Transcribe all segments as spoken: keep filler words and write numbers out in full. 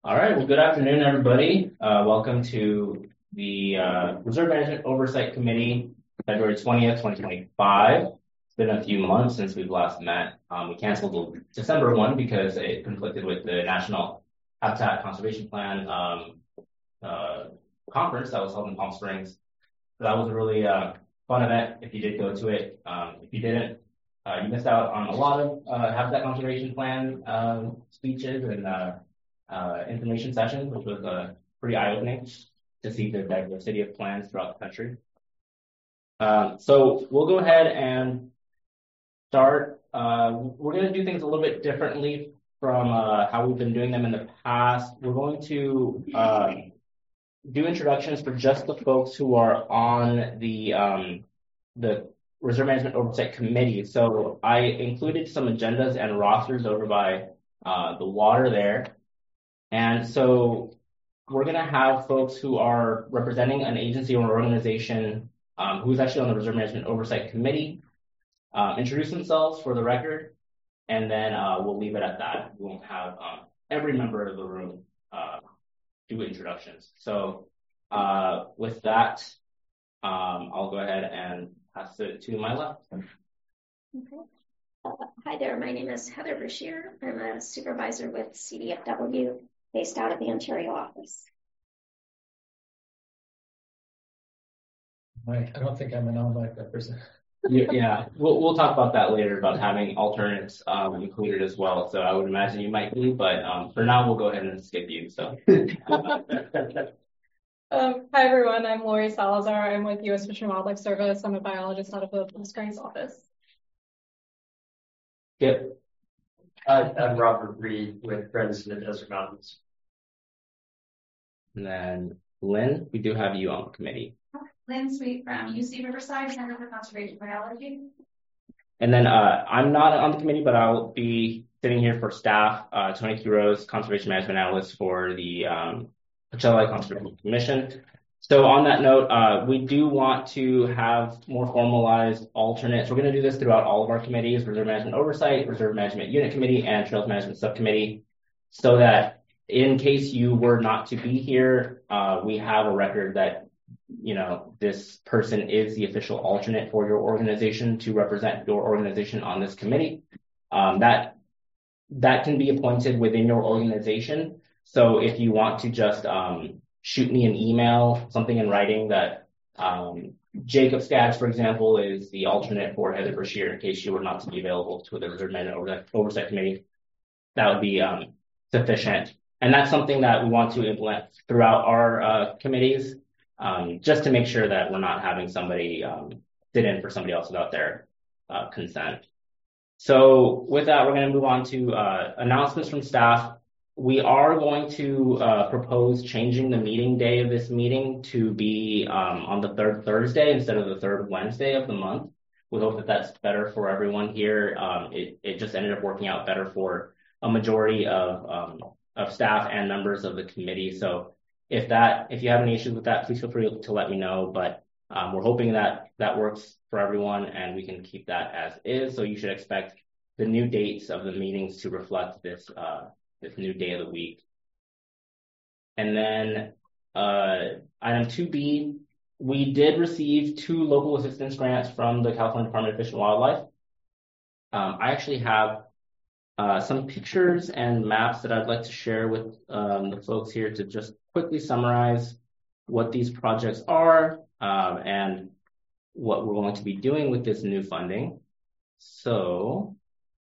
All right. Well, good afternoon, everybody. Uh, welcome to the uh, Reserve Management Oversight Committee, February twentieth, twenty twenty-five. It's been a few months since we've last met. Um, we canceled the December one because it conflicted with the National Habitat Conservation Plan um, uh, conference that was held in Palm Springs. So that was a really uh, fun event if you did go to it. Um, if you didn't, uh, you missed out on a lot of uh, Habitat Conservation Plan uh, speeches and uh, uh, information sessions, which was uh, pretty eye-opening to see the diversity of plans throughout the country. Um, so we'll go ahead and start. Uh, we're going to do things a little bit differently from uh, how we've been doing them in the past. We're going to uh, do introductions for just the folks who are on the um, the Reserve Management Oversight Committee. So I included some agendas and rosters over by uh, the water there. And so we're going to have folks who are representing an agency or organization um, who's actually on the Reserve Management Oversight Committee um, introduce themselves for the record, and then uh, we'll leave it at that. We won't have um, every member of the room uh, do introductions. So uh, with that, um, I'll go ahead and pass it to my left. Okay. Uh, hi there, my name is Heather Brashear. I'm a supervisor with C D F W based out of the Ontario office. Mike, I don't think I'm an on-mic representative. Yeah, we'll we'll talk about that later about having alternates um, included as well. So I would imagine you might be, but um, for now we'll go ahead and skip you. So. Um, hi everyone, I'm Lori Salazar. I'm with U S Fish and Wildlife Service. I'm a biologist out of the Palm Springs office. Yep. Hi, I'm Robert Reed with Friends of the Desert Mountains. And then Lynn, we do have you on the committee. Lynn Sweet from U C Riverside Center for Conservation Biology. And then uh, I'm not on the committee, but I'll be sitting here for staff. Uh, Tony Quiroz, Conservation Management Analyst for the um, Coachella Conservation Commission. So on that note, uh, we do want to have more formalized alternates. We're going to do this throughout all of our committees, Reserve Management Oversight, Reserve Management Unit Committee, and Trails Management Subcommittee, so that in case you were not to be here, uh, we have a record that, you know, this person is the official alternate for your organization to represent your organization on this committee. Um, that, that can be appointed within your organization. So if you want to just um, shoot me an email, something in writing that um, Jacob Skaggs, for example, is the alternate for Heather Brashear in case you were not to be available to the Reserve Management Oversight Committee, that would be um, sufficient. And that's something that we want to implement throughout our uh, committees, um, just to make sure that we're not having somebody um, sit in for somebody else without their uh, consent. So with that, we're going to move on to uh, announcements from staff. We are going to uh, propose changing the meeting day of this meeting to be um, on the third Thursday instead of the third Wednesday of the month. We hope that that's better for everyone here. Um, it, it just ended up working out better for a majority of um, of staff and members of the committee. So if that if you have any issues with that, please feel free to let me know. But um, we're hoping that that works for everyone and we can keep that as is. So you should expect the new dates of the meetings to reflect this uh, this new day of the week. And then uh, item two B, we did receive two local assistance grants from the California Department of Fish and Wildlife. Um, I actually have uh, some pictures and maps that I'd like to share with um, the folks here to just quickly summarize what these projects are um, and what we're going to be doing with this new funding. So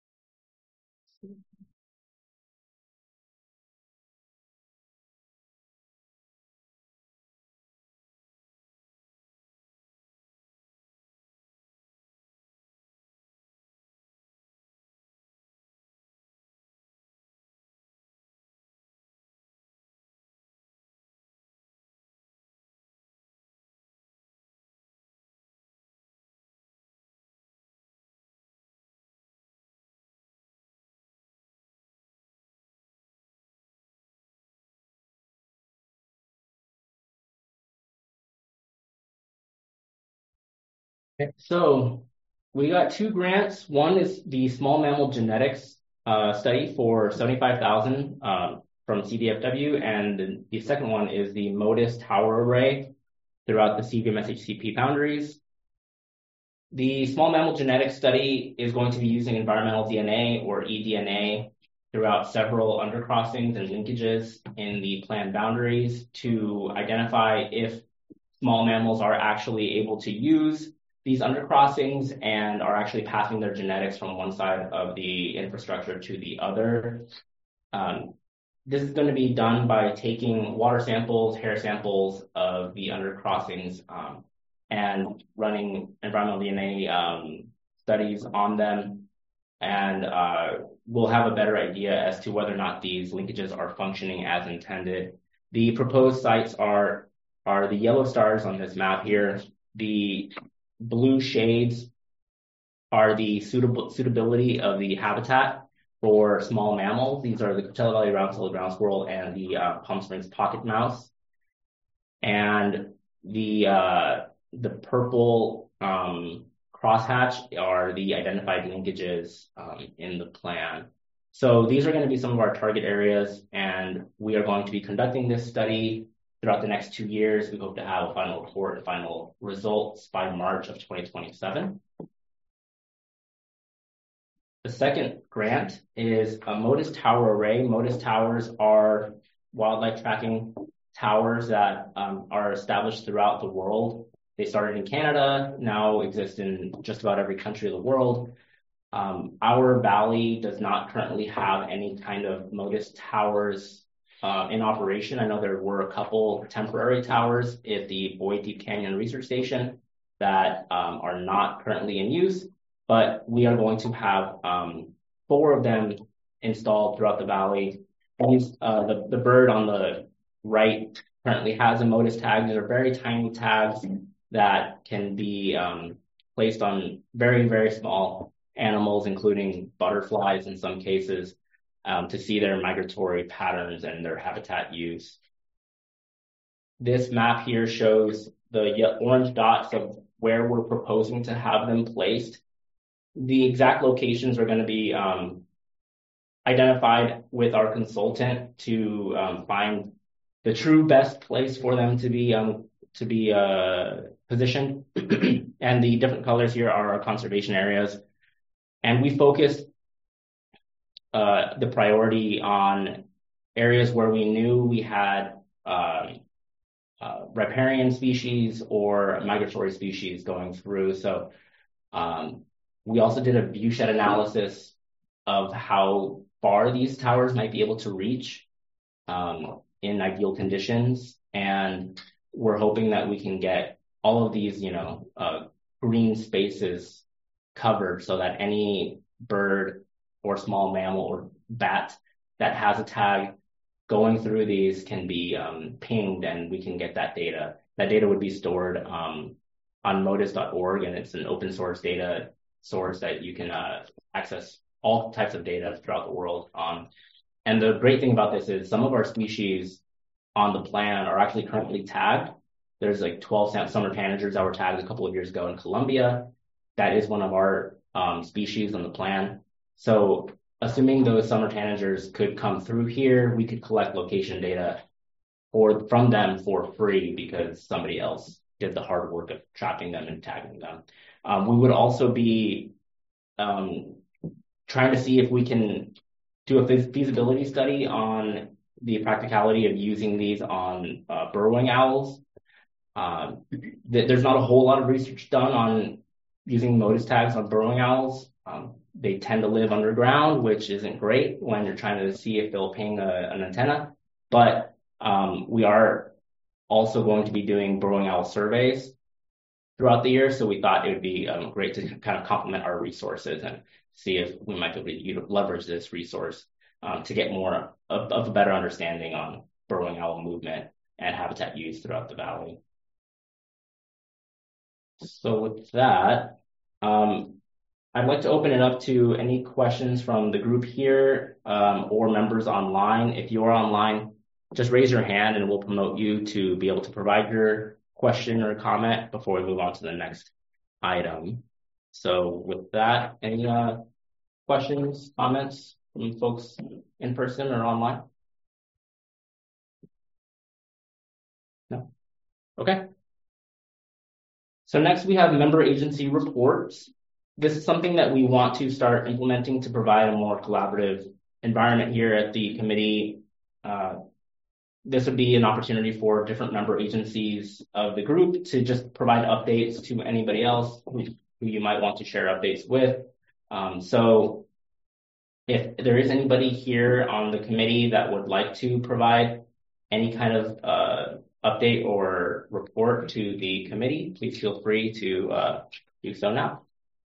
So we got two grants. One is the small mammal genetics uh, study for seventy-five thousand dollars. Um, from C D F W, and the, the second one is the MODIS tower array throughout the C V M S H C P boundaries. The small mammal genetics study is going to be using environmental D N A or eDNA throughout several undercrossings and linkages in the planned boundaries to identify if small mammals are actually able to use these undercrossings and are actually passing their genetics from one side of the infrastructure to the other. Um, this is going to be done by taking water samples, hair samples of the undercrossings, um, and running environmental D N A um, studies on them. And uh, we'll have a better idea as to whether or not these linkages are functioning as intended. The proposed sites are, are the yellow stars on this map here. The blue shades are the suitable, suitability of the habitat for small mammals. These are the Coachella Valley round-tailed ground squirrel and the uh, Palm Springs pocket mouse. And the uh, the purple um, crosshatch are the identified linkages um, in the plan. So these are going to be some of our target areas, and we are going to be conducting this study throughout the next two years. We hope to have a final report and final results by March of twenty twenty-seven. The second grant is a MODIS tower array. MODIS towers are wildlife tracking towers that um, are established throughout the world. They started in Canada, now exist in just about every country of the world. Um, our valley does not currently have any kind of MODIS towers uh, in operation. I know there were a couple temporary towers at the Boyd Deep Canyon Research Station that um, are not currently in use, but we are going to have um, four of them installed throughout the valley. These, uh, the, the bird on the right currently has a MODIS tag. These are very tiny tags that can be um, placed on very, very small animals, including butterflies in some cases, um, to see their migratory patterns and their habitat use. This map here shows the orange dots of where we're proposing to have them placed. The exact locations are going to be um, identified with our consultant to um, find the true best place for them to be um, to be uh, positioned. And the different colors here are our conservation areas. And we focused uh, the priority on areas where we knew we had uh, uh, riparian species or migratory species going through. So um, we also did a viewshed analysis of how far these towers might be able to reach um, in ideal conditions. And we're hoping that we can get all of these, you know, uh, green spaces covered so that any bird or small mammal or bat that has a tag going through these can be um, pinged, and we can get that data. That data would be stored um, on modis dot org, and it's an open source data source that you can uh, access all types of data throughout the world on. And the great thing about this is some of our species on the plan are actually currently tagged. There's like twelve summer tanagers that were tagged a couple of years ago in Colombia. That is one of our um, species on the plan. So assuming those summer tanagers could come through here, we could collect location data for, from them for free because somebody else did the hard work of trapping them and tagging them. Um, we would also be um, trying to see if we can do a feasibility study on the practicality of using these on uh, burrowing owls. Um, th- there's not a whole lot of research done on using MODIS tags on burrowing owls. Um, they tend to live underground, which isn't great when you're trying to see if they'll ping a, an antenna. But um, we are also going to be doing burrowing owl surveys throughout the year. So we thought it would be um, great to kind of complement our resources and see if we might be able to leverage this resource um, to get more of, of a better understanding on burrowing owl movement and habitat use throughout the valley. So with that, um, I'd like to open it up to any questions from the group here um, or members online. If you are online, just raise your hand and we'll promote you to be able to provide your question or comment before we move on to the next item. So with that, any uh, questions, comments from folks in person or online? No. Okay. So next we have member agency reports. This is something that we want to start implementing to provide a more collaborative environment here at the committee. Uh, this would be an opportunity for different member agencies of the group to just provide updates to anybody else who, who you might want to share updates with. Um, so if there is anybody here on the committee that would like to provide any kind of uh, update or report to the committee, please feel free to uh, do so now.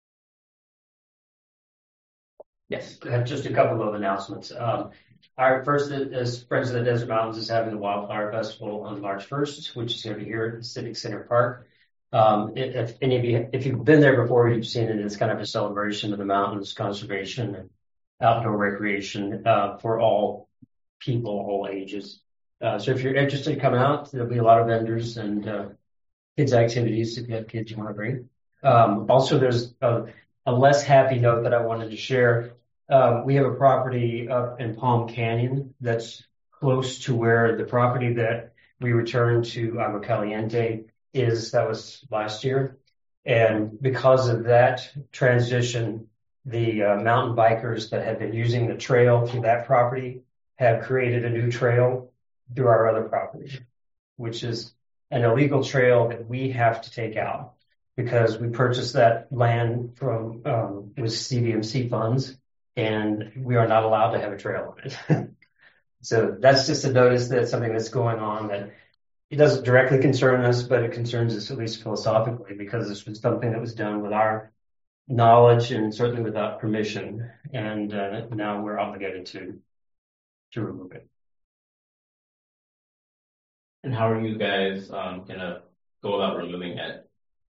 Yes. I have just a couple of announcements. Um, our first is Friends of the Desert Mountains is having the Wildflower Festival on March first, which is going to be here at the Civic Center Park. Um, if any of you, if you've been there before, you've seen it. It's kind of a celebration of the mountains, conservation, and outdoor recreation uh, for all people, all ages. Uh, so if you're interested in coming out, there'll be a lot of vendors and uh, kids activities if you have kids you want to bring. Um, also, there's a, a less happy note that I wanted to share. Uh, we have a property up in Palm Canyon that's close to where the property that we returned to Agua Caliente is. That was last year. And because of that transition, the uh, mountain bikers that have been using the trail through that property have created a new trail through our other property, which is an illegal trail that we have to take out because we purchased that land from, um, it was C D M C funds, and we are not allowed to have a trail on it. So that's just a notice that something that's going on that it doesn't directly concern us, but it concerns us at least philosophically because this was something that was done with our knowledge and certainly without permission. And uh, now we're obligated to, to remove it. And how are you guys um, gonna go about removing it?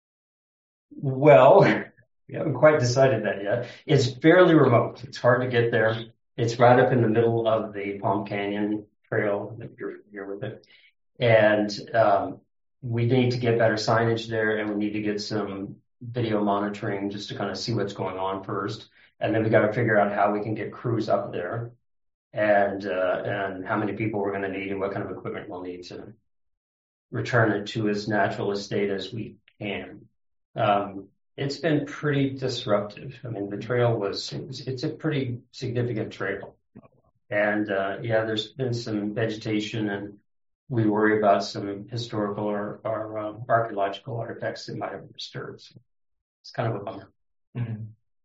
Well, we haven't quite decided that yet. It's fairly remote. It's hard to get there. It's right up in the middle of the Palm Canyon Trail, if you're familiar with it. And um, we need to get better signage there, and we need to get some video monitoring just to kind of see what's going on first. And then we got to figure out how we can get crews up there and uh, and how many people we're going to need and what kind of equipment we'll need to return it to as natural a state as we can. Um, it's been pretty disruptive. I mean, the trail was, it was it's a pretty significant trail. And uh, yeah, there's been some vegetation, and we worry about some historical or, or um, archaeological artifacts that might have been disturbed. So it's kind of a bummer. Mm-hmm.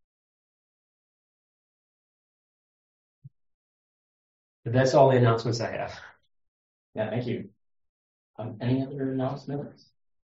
But that's all the announcements I have. Yeah, thank you. Um, any other announcements?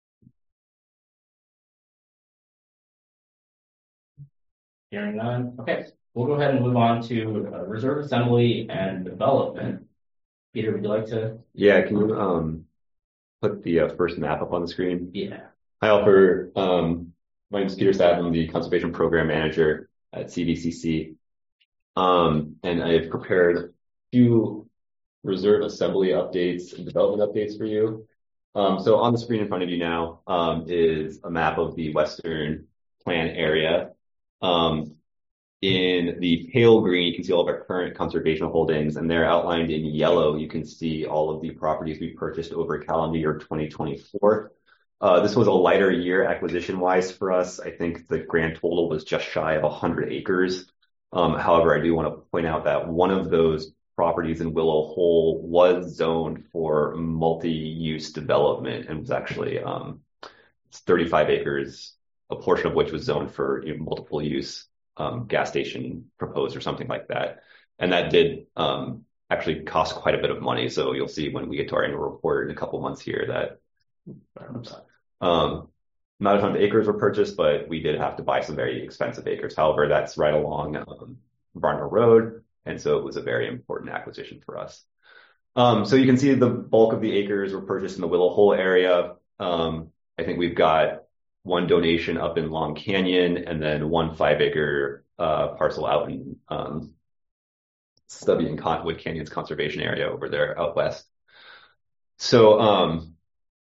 Hearing none. Okay, we'll go ahead and move on to uh, reserve assembly and development. Peter, would you like to? Yeah, can you um put the uh, first map up on the screen? Yeah. Hi, Alper. Um, my name is Peter Satt. I'm the Conservation Program Manager at C V C C. Um, and I've prepared a few reserve assembly updates and development updates for you. Um, so on the screen in front of you now um, is a map of the Western Plan area. Um, in the pale green, you can see all of our current conservation holdings, and they're outlined in yellow. You can see all of the properties we purchased over calendar year twenty twenty-four. Uh, this was a lighter year acquisition-wise for us. I think the grand total was just shy of one hundred acres. Um, however, I do want to point out that one of those properties in Willow Hole was zoned for multi-use development and was actually um, thirty-five acres, a portion of which was zoned for you know, multiple use um, gas station proposed or something like that. And that did um, actually cost quite a bit of money. So you'll see when we get to our annual report in a couple months here that um, not a ton of acres were purchased, but we did have to buy some very expensive acres. However, that's right along um, Varno Road. And so it was a very important acquisition for us. Um, so you can see the bulk of the acres were purchased in the Willow Hole area. Um, I think we've got one donation up in Long Canyon and then one five acre uh, parcel out in um, Stubby and Cottonwood Canyons conservation area over there out west. So um,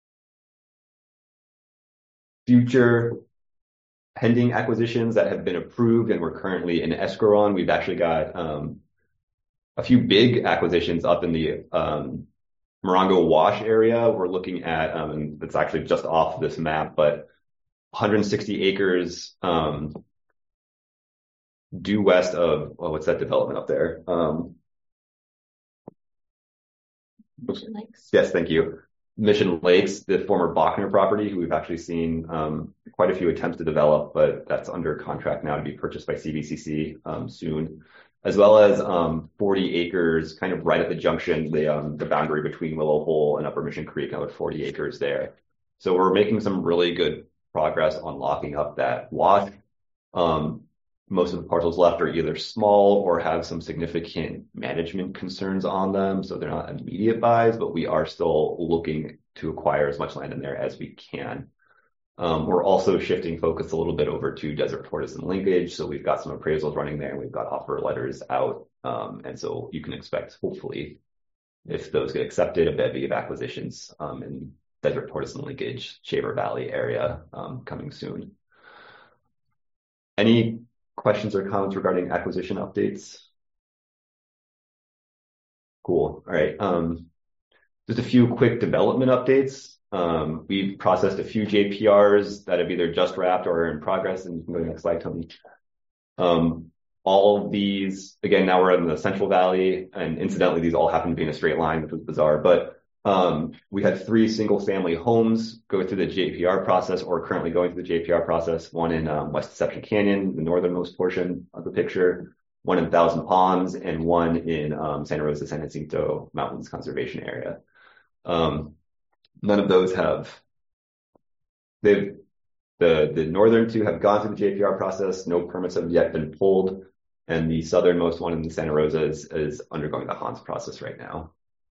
future pending acquisitions that have been approved and we're currently in escrow on, we've actually got um, a few big acquisitions up in the um, Morongo Wash area, we're looking at, um, and it's actually just off this map, but one hundred sixty acres um, due west of, oh, what's that development up there? Um, Mission Lakes. yes, thank you. Mission Lakes, the former Bachner property, who we've actually seen um, quite a few attempts to develop, but that's under contract now to be purchased by C V C C um, soon, as well as um, forty acres kind of right at the junction, the um, the boundary between Willow Hole and Upper Mission Creek, another forty acres there. So we're making some really good progress on locking up that wash. Um, most of the parcels left are either small or have some significant management concerns on them, so they're not immediate buys, but we are still looking to acquire as much land in there as we can. Um, we're also shifting focus a little bit over to Desert Tortoise and Linkage, so we've got some appraisals running there, and we've got offer letters out, um, and so you can expect, hopefully, if those get accepted, a bevy of acquisitions um, in Desert Tortoise and Linkage, Shaver Valley area um, coming soon. Any questions or comments regarding acquisition updates? Cool. All right. Um, just a few quick development updates. Um, we've processed a few J P Rs that have either just wrapped or are in progress, and you can go to the next slide, Tony. Um, all of these, again, now we're in the Central Valley, and incidentally, these all happen to be in a straight line, which was bizarre, but um, we had three single-family homes go through the J P R process, or currently going through the J P R process, one in um, West Deception Canyon, the northernmost portion of the picture, one in Thousand Palms, and one in um, Santa Rosa, San Jacinto Mountains Conservation Area. Um, none of those have, they've, the, the northern two have gone through the J P R process, no permits have yet been pulled, and the southernmost one in the Santa Rosa is, is undergoing the Hans process right now.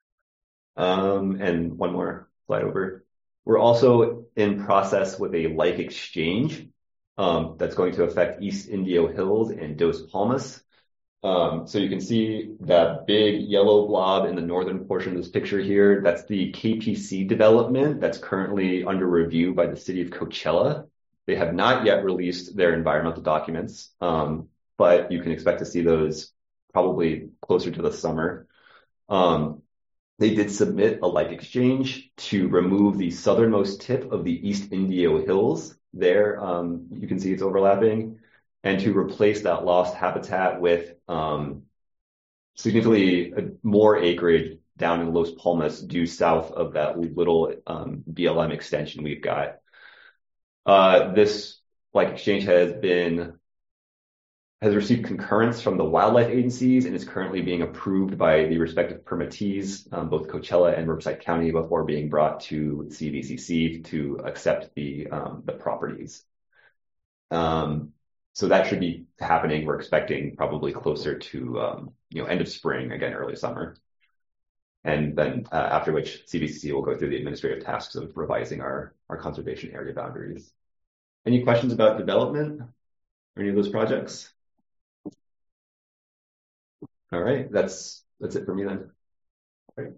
Um, and one more slide over. We're also in process with a like exchange um, that's going to affect East Indio Hills and Dos Palmas. Um, so you can see that big yellow blob in the northern portion of this picture here. That's the K P C development that's currently under review by the city of Coachella. They have not yet released their environmental documents, um, but you can expect to see those probably closer to the summer. Um, They did submit a like exchange to remove the southernmost tip of the East Indio Hills. There, um, you can see it's overlapping, and to replace that lost habitat with um, significantly more acreage down in Los Palmas due south of that little um, B L M extension we've got. Uh, this like exchange has been has received concurrence from the wildlife agencies and is currently being approved by the respective permittees, um, both Coachella and Riverside County, before being brought to C V C C to accept the um, the properties. Um, so that should be happening. We're expecting probably closer to um, you know end of spring, again early summer, and then uh, after which C V C C will go through the administrative tasks of revising our our conservation area boundaries. Any questions about development or any of those projects? All right, that's that's it for me then. Great.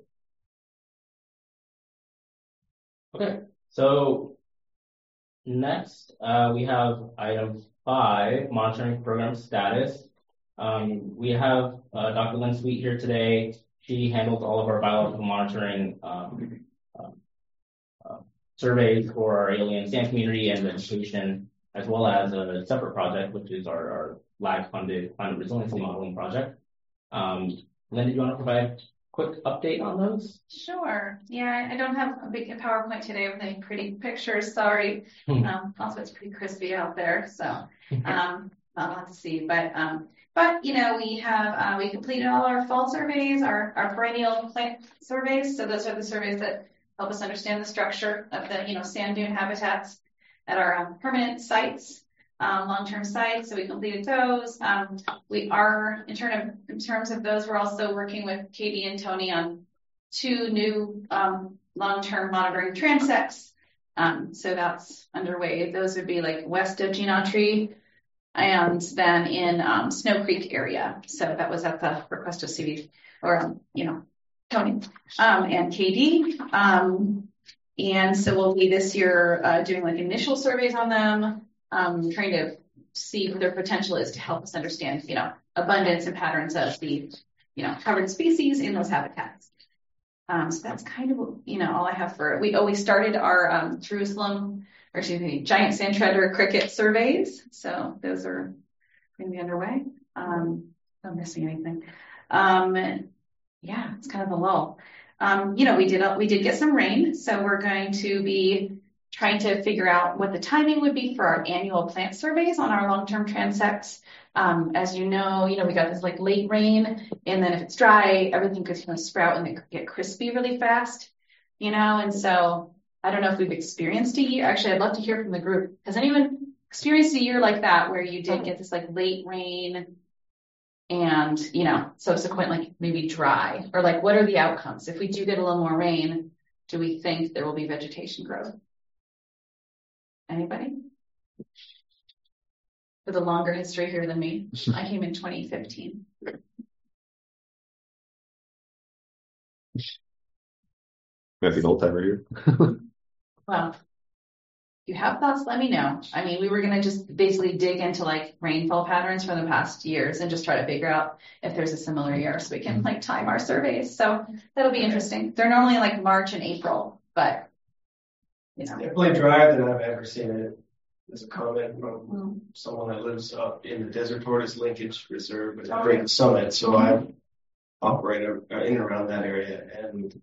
Okay, so next uh, we have item five, monitoring program status. Um, we have uh, Doctor Lynn Sweet here today. She handles all of our biological monitoring um, uh, uh, surveys for our alien sand community and vegetation, as well as a separate project, which is our, our lag-funded climate resiliency modeling project. Um, Lynn, do you want to provide a quick update on those? Sure. Yeah, I don't have a big PowerPoint today with any pretty pictures. Sorry. um, also, it's pretty crispy out there, so um, not a lot to see. But um, but you know, we have uh, we completed all our fall surveys, our our perennial plant surveys. So those are the surveys that help us understand the structure of the you know sand dune habitats at our um, permanent sites. Um, long-term sites, so we completed those. Um, we are, in, term of, in terms of those, we're also working with Katie and Tony on two new um, long-term monitoring transects. Um, so that's underway. Those would be like west of Genotry and then in um, Snow Creek area. So that was at the request of C V or, um, you know, Tony um, and Katie. Um, and so we'll be this year uh, doing like initial surveys on them. Um, trying to see what their potential is to help us understand, you know, abundance and patterns of the, you know, covered species in those habitats. Um, so that's kind of, you know, all I have for it. We, oh, we started our, um, Jerusalem, or excuse me, giant sand treader cricket surveys. So those are going to be underway. Um, if I'm missing anything. Um, yeah, it's kind of a lull. Um, you know, we did, we did get some rain. So we're going to be trying to figure out what the timing would be for our annual plant surveys on our long-term transects. Um, as you know, you know, we got this like late rain, and then if it's dry, everything could kind of sprout and get crispy really fast, you know, and so I don't know if we've experienced a year. Actually, I'd love to hear from the group. Has anyone experienced a year like that where you did get this like late rain and, you know, subsequent like maybe dry, or like what are the outcomes? If we do get a little more rain, do we think there will be vegetation growth? Anybody? With a longer history here than me. I came in twenty fifteen. Might be an old timer here. Well, if you have thoughts, let me know. I mean, we were going to just basically dig into like rainfall patterns from the past years and just try to figure out if there's a similar year so we can like time our surveys. So that'll be interesting. They're normally like March and April, but you know. It's definitely drier than I've ever seen it. There's a comment from mm. someone that lives up in the Desert Tortoise Linkage Reserve at Great right. Summit. So mm-hmm. I operate in and around that area, and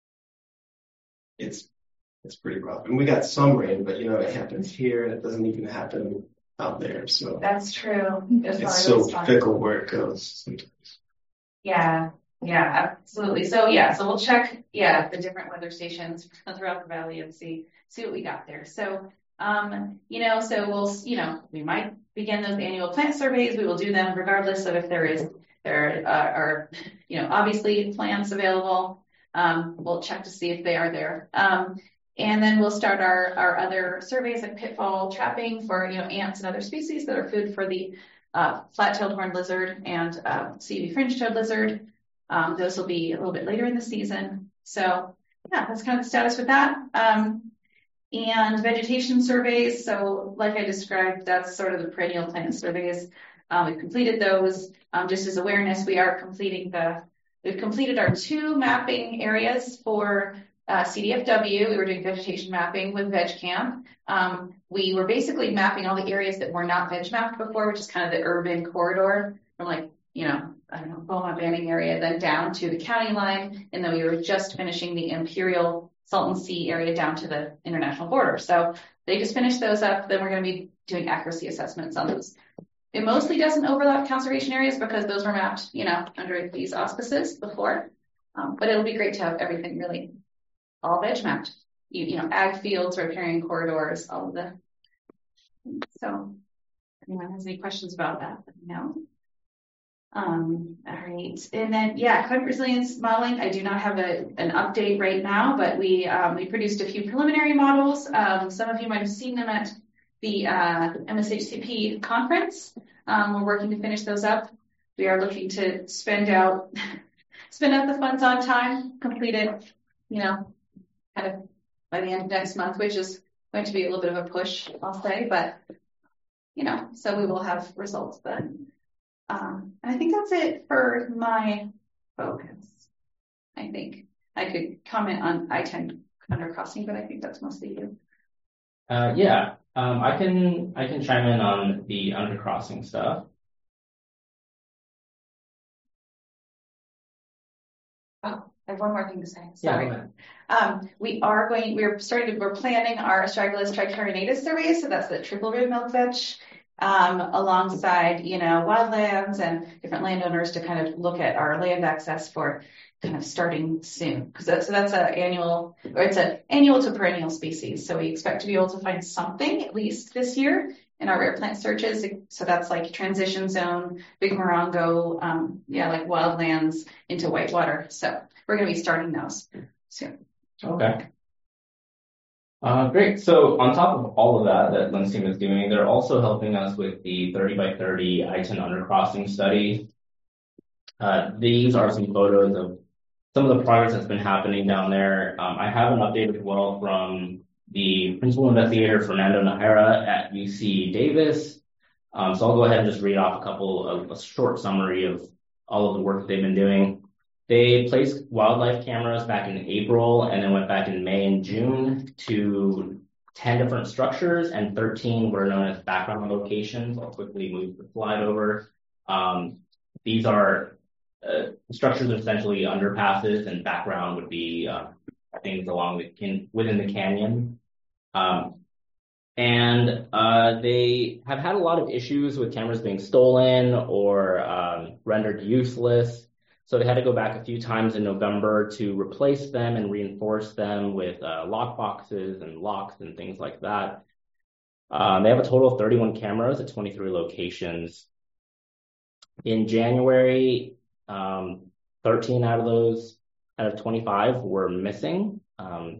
it's it's pretty rough. And we got some rain, but you know it happens here, and it doesn't even happen out there. So that's true. As it's so fickle where it goes sometimes. Yeah. Yeah, absolutely. So yeah, so we'll check yeah the different weather stations throughout the valley and see see what we got there. So. Um, you know, so we'll, you know, we might begin those annual plant surveys. We will do them regardless of if there is, there uh, are, you know, obviously plants available. Um, we'll check to see if they are there. Um, and then we'll start our, our other surveys like pitfall trapping for, you know, ants and other species that are food for the, uh, flat-tailed horned lizard and, uh, C V fringe-toed lizard. Um, those will be a little bit later in the season. So yeah, that's kind of the status with that. Um, And vegetation surveys. So like I described, that's sort of the perennial plant surveys. Um, we've completed those. Um, just as awareness, we are completing the, we've completed our two mapping areas for uh, C D F W. We were doing vegetation mapping with VegCamp. Um, we were basically mapping all the areas that were not veg mapped before, which is kind of the urban corridor from like, you know, I don't know, Beaumont Banning area, then down to the county line. And then we were just finishing the Imperial Salton Sea area down to the international border. So they just finished those up. Then we're going to be doing accuracy assessments on those. It mostly doesn't overlap conservation areas because those were mapped, you know, under these auspices before. Um, but it'll be great to have everything really all veg mapped. You, you know, ag fields, riparian corridors, all of the. So if anyone has any questions about that, let me know. Um, all right. And then, yeah, climate resilience modeling. I do not have a, an update right now, but we, um, we produced a few preliminary models. Um, some of you might have seen them at the, uh, M S H C P conference. Um, we're working to finish those up. We are looking to spend out, spend out the funds on time, complete it, you know, kind of by the end of next month, which is going to be a little bit of a push, I'll say, but, you know, so we will have results then. Um, and I think that's it for my focus. I think I could comment on I ten undercrossing, but I think that's mostly you. Uh, yeah, um, I can I can chime in on the undercrossing stuff. Oh, I have one more thing to say. Sorry. Yeah, um, we are going. We're starting. We're planning our Astragalus tricarinatus survey. So that's the triple rib milk vetch. Um, alongside, you know, wildlands and different landowners to kind of look at our land access for kind of starting soon. Because that's, so that's an annual, or it's an annual to perennial species. So we expect to be able to find something at least this year in our rare plant searches. So that's like transition zone, big morongo, um, yeah, like wildlands into whitewater. So we're going to be starting those soon. Okay. Uh, great. So on top of all of that that Lynn's team is doing, they're also helping us with the thirty by thirty I ten undercrossing study. Uh, these are some photos of some of the progress that's been happening down there. Um, I have an update as well from the principal investigator, Fernando Najera at U C Davis. Um, so I'll go ahead and just read off a couple of a short summary of all of the work that they've been doing. They placed wildlife cameras back in April and then went back in May and June to ten different structures, and thirteen were known as background locations. I'll quickly move the slide over. Um, these are uh, structures are essentially underpasses, and background would be uh, things along the can- within the canyon. Um, and uh, they have had a lot of issues with cameras being stolen or um, rendered useless. So they had to go back a few times in November to replace them and reinforce them with uh, lock boxes and locks and things like that. Um, they have a total of thirty-one cameras at twenty-three locations. In January, um, thirteen out of those, out of twenty-five were missing. Um,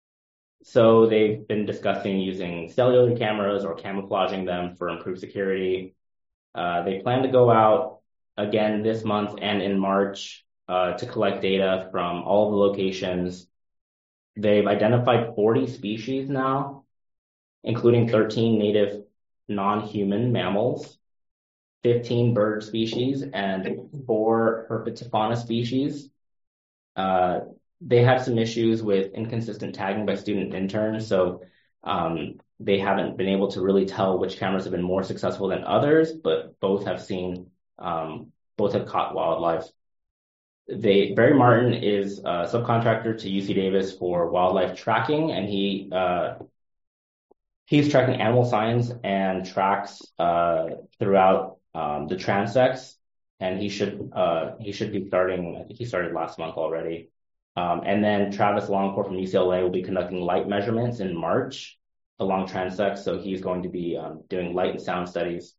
so they've been discussing using cellular cameras or camouflaging them for improved security. Uh, they plan to go out again this month and in March uh, to collect data from all of the locations. They've identified forty species now, including thirteen native non-human mammals, fifteen bird species, and four herpetofauna species. Uh, they have some issues with inconsistent tagging by student interns, so um, they haven't been able to really tell which cameras have been more successful than others, but both have seen Um, both have caught wildlife. They, Barry Martin is a subcontractor to U C Davis for wildlife tracking, and he uh, he's tracking animal signs and tracks uh, throughout um, the transects, and he should uh, he should be starting. I think he started last month already. Um, and then Travis Longport from U C L A will be conducting light measurements in March along transects, so he's going to be um, doing light and sound studies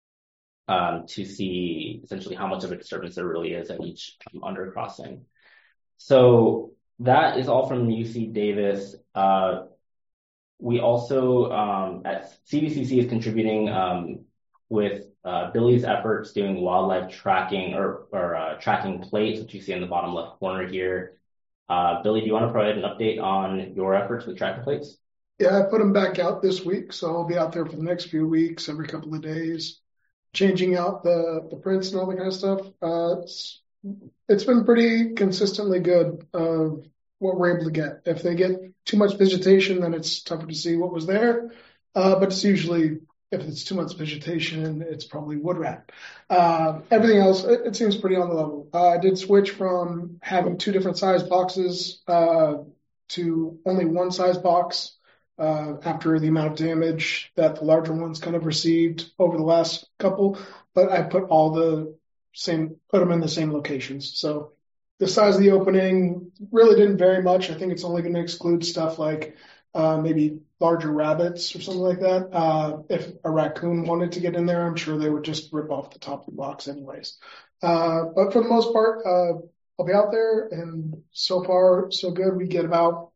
Um, to see essentially how much of a disturbance there really is at each um, undercrossing. So that is all from U C Davis. Uh, we also, um, at C V C C is contributing um, with uh, Billy's efforts doing wildlife tracking or, or uh, tracking plates, which you see in the bottom left corner here. Uh, Billy, do you want to provide an update on your efforts with tracking plates? Yeah, I put them back out this week, so I'll be out there for the next few weeks, every couple of days, changing out the, the prints and all that kind of stuff. Uh, it's, it's been pretty consistently good of what we're able to get. If they get too much vegetation, then it's tougher to see what was there. Uh, but it's usually, if it's too much vegetation, it's probably wood rat. Uh, everything else, it, it seems pretty on the level. Uh, I did switch from having two different size boxes uh, to only one size box. Uh, after the amount of damage that the larger ones kind of received over the last couple, but I put all the same, put them in the same locations. So the size of the opening really didn't vary much. I think it's only going to exclude stuff like uh, maybe larger rabbits or something like that. Uh, if a raccoon wanted to get in there, I'm sure they would just rip off the top of the box anyways. Uh, but for the most part, uh, I'll be out there, and so far so good. We get about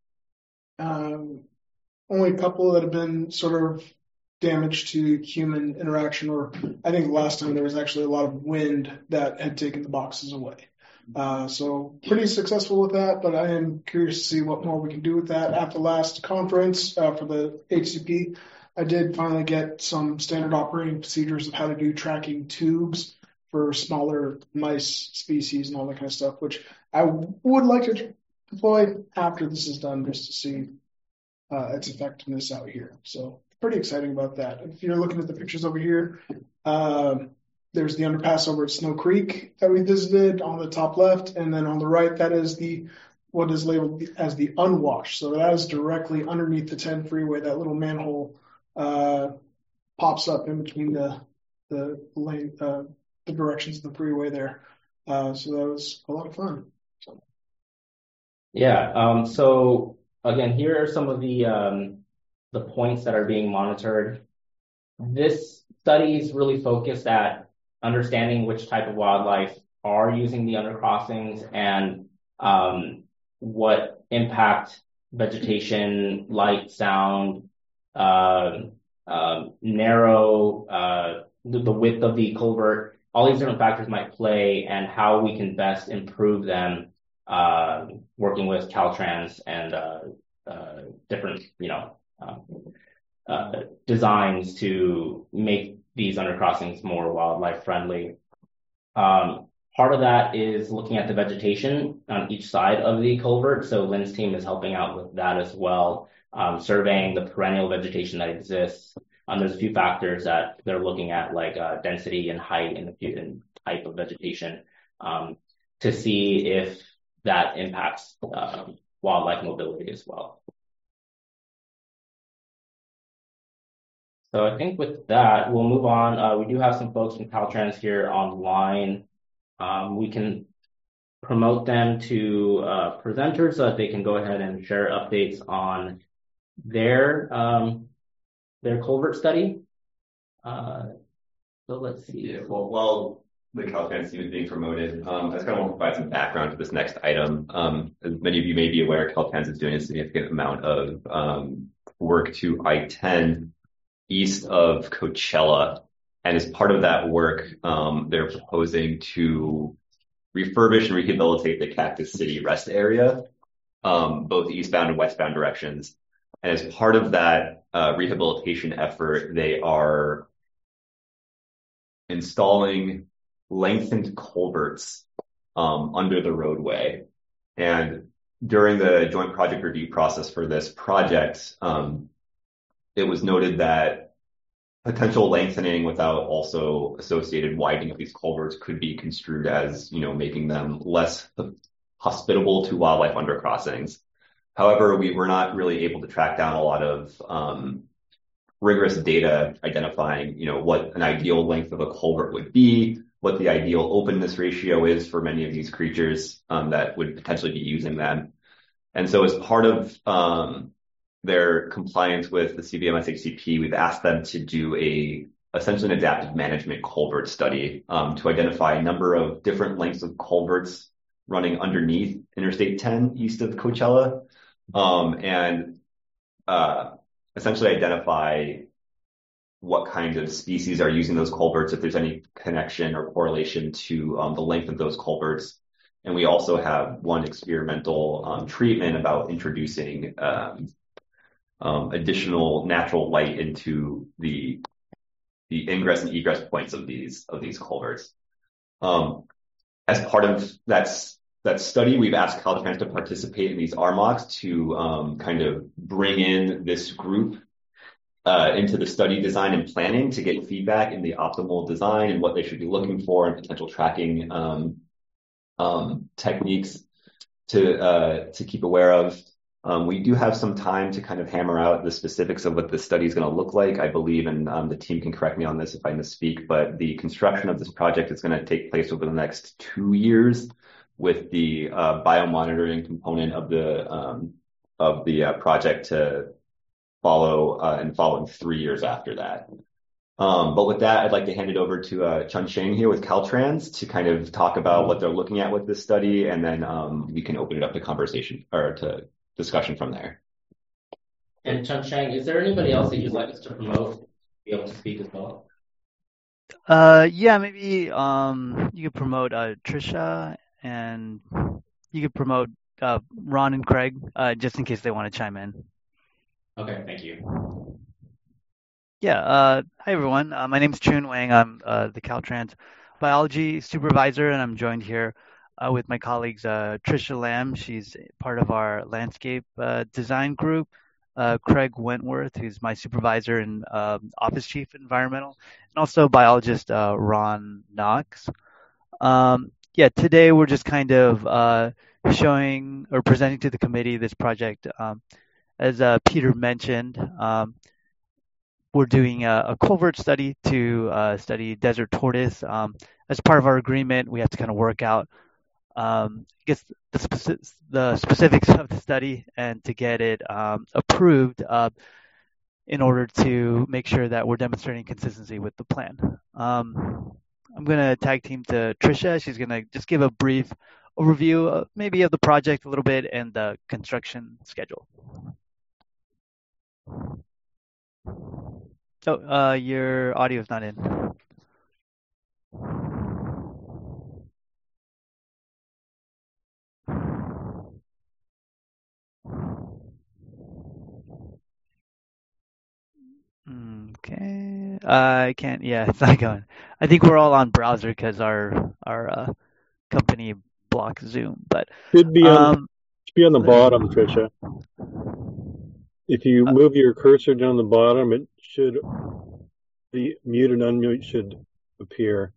um, only a couple that have been sort of damage to human interaction, or I think last time there was actually a lot of wind that had taken the boxes away. Uh, so pretty successful with that, but I am curious to see what more we can do with that. At the last conference uh, for the H C P, I did finally get some standard operating procedures of how to do tracking tubes for smaller mice species and all that kind of stuff, which I would like to deploy after this is done, just to see Uh, its effectiveness out here. So pretty exciting about that. If you're looking at the pictures over here, um, there's the underpass over at Snow Creek that we visited on the top left. And then on the right, that is the what is labeled as the unwashed. So that is directly underneath the ten freeway. That little manhole uh, pops up in between the the lane, uh, the directions of the freeway there. Uh, so that was a lot of fun. So. Yeah. Um, so Again, here are some of the um, the points that are being monitored. This study is really focused at understanding which type of wildlife are using the undercrossings and um, what impact vegetation, light, sound, uh, uh, narrow, uh, the, the width of the culvert, all these different factors might play, and how we can best improve them. Uh, working with Caltrans and uh, uh, different, you know, uh, uh, designs to make these undercrossings more wildlife friendly. Um, part of that is looking at the vegetation on each side of the culvert. So Lynn's team is helping out with that as well, um, surveying the perennial vegetation that exists. Um, there's a few factors that they're looking at, like uh, density and height and the and type of vegetation, um, to see if that impacts um, wildlife mobility as well. So I think with that, we'll move on. Uh, we do have some folks from Caltrans here online. Um, we can promote them to uh, presenters so that they can go ahead and share updates on their um, their culvert study. Uh, so let's see. Yeah, well, while the Caltrans team is being promoted, um, I just kind of want to provide some background to this next item. Um, as many of you may be aware, Caltrans is doing a significant amount of um, work to I ten east of Coachella. And as part of that work, um, they're proposing to refurbish and rehabilitate the Cactus City rest area, um, both eastbound and westbound directions. And as part of that uh, rehabilitation effort, they are installing lengthened culverts um, under the roadway. And during the joint project review process for this project, um, it was noted that potential lengthening without also associated widening of these culverts could be construed as, you know, making them less hospitable to wildlife undercrossings. However, we were not really able to track down a lot of um, rigorous data identifying, you know, what an ideal length of a culvert would be, what the ideal openness ratio is for many of these creatures um, that would potentially be using them. And so as part of um, their compliance with the C B M S H C P, we've asked them to do a essentially an adaptive management culvert study um, to identify a number of different lengths of culverts running underneath Interstate ten east of Coachella, um, and uh, essentially identify what kind of species are using those culverts, if there's any connection or correlation to um, the length of those culverts. And we also have one experimental um, treatment about introducing um, Um, additional natural light into the the ingress and egress points of these of these culverts. Um, as part of that that study, we've asked Caltrans to participate in these R M O Cs to um, kind of bring in this group uh, into the study design and planning to get feedback in the optimal design and what they should be looking for and potential tracking um, um, techniques to uh, to keep aware of. Um, we do have some time to kind of hammer out the specifics of what the study is going to look like, I believe, and um, the team can correct me on this if I misspeak, but the construction of this project is going to take place over the next two years with the uh, biomonitoring component of the um, of the uh, project to follow uh, and follow in three years after that. Um, but with that, I'd like to hand it over to uh, Chun Sheng here with Caltrans to kind of talk about what they're looking at with this study, and then um, we can open it up to conversation or to discussion from there. And Chun Sheng, is there anybody else that you'd like us to promote, be able to speak as well? Uh, yeah, maybe um, you could promote uh, Trisha, and you could promote uh, Ron and Craig, uh, just in case they want to chime in. Okay, thank you. Yeah, uh, hi everyone. Uh, my name is Chun Wang. I'm uh, the Caltrans biology supervisor, and I'm joined here Uh, with my colleagues, uh, Trisha Lamb, she's part of our landscape uh, design group, uh, Craig Wentworth, who's my supervisor and um, office chief environmental, and also biologist uh, Ron Knox. Um, yeah, today we're just kind of uh, showing or presenting to the committee this project. Um, as uh, Peter mentioned, um, we're doing a, a culvert study to uh, study desert tortoise. Um, as part of our agreement, we have to kind of work out Um, I guess the, speci- the specifics of the study and to get it um, approved uh, in order to make sure that we're demonstrating consistency with the plan. Um, I'm going to tag team to Trisha. She's going to just give a brief overview of, maybe of the project a little bit and the construction schedule. Oh, uh, your audio is not in. Okay, uh, I can't. Yeah, it's not going. I think we're all on browser because our our uh, company block Zoom. But Should be on, um, should be on the bottom, Trisha. If you uh, move your cursor down the bottom, it should, the mute and unmute should appear.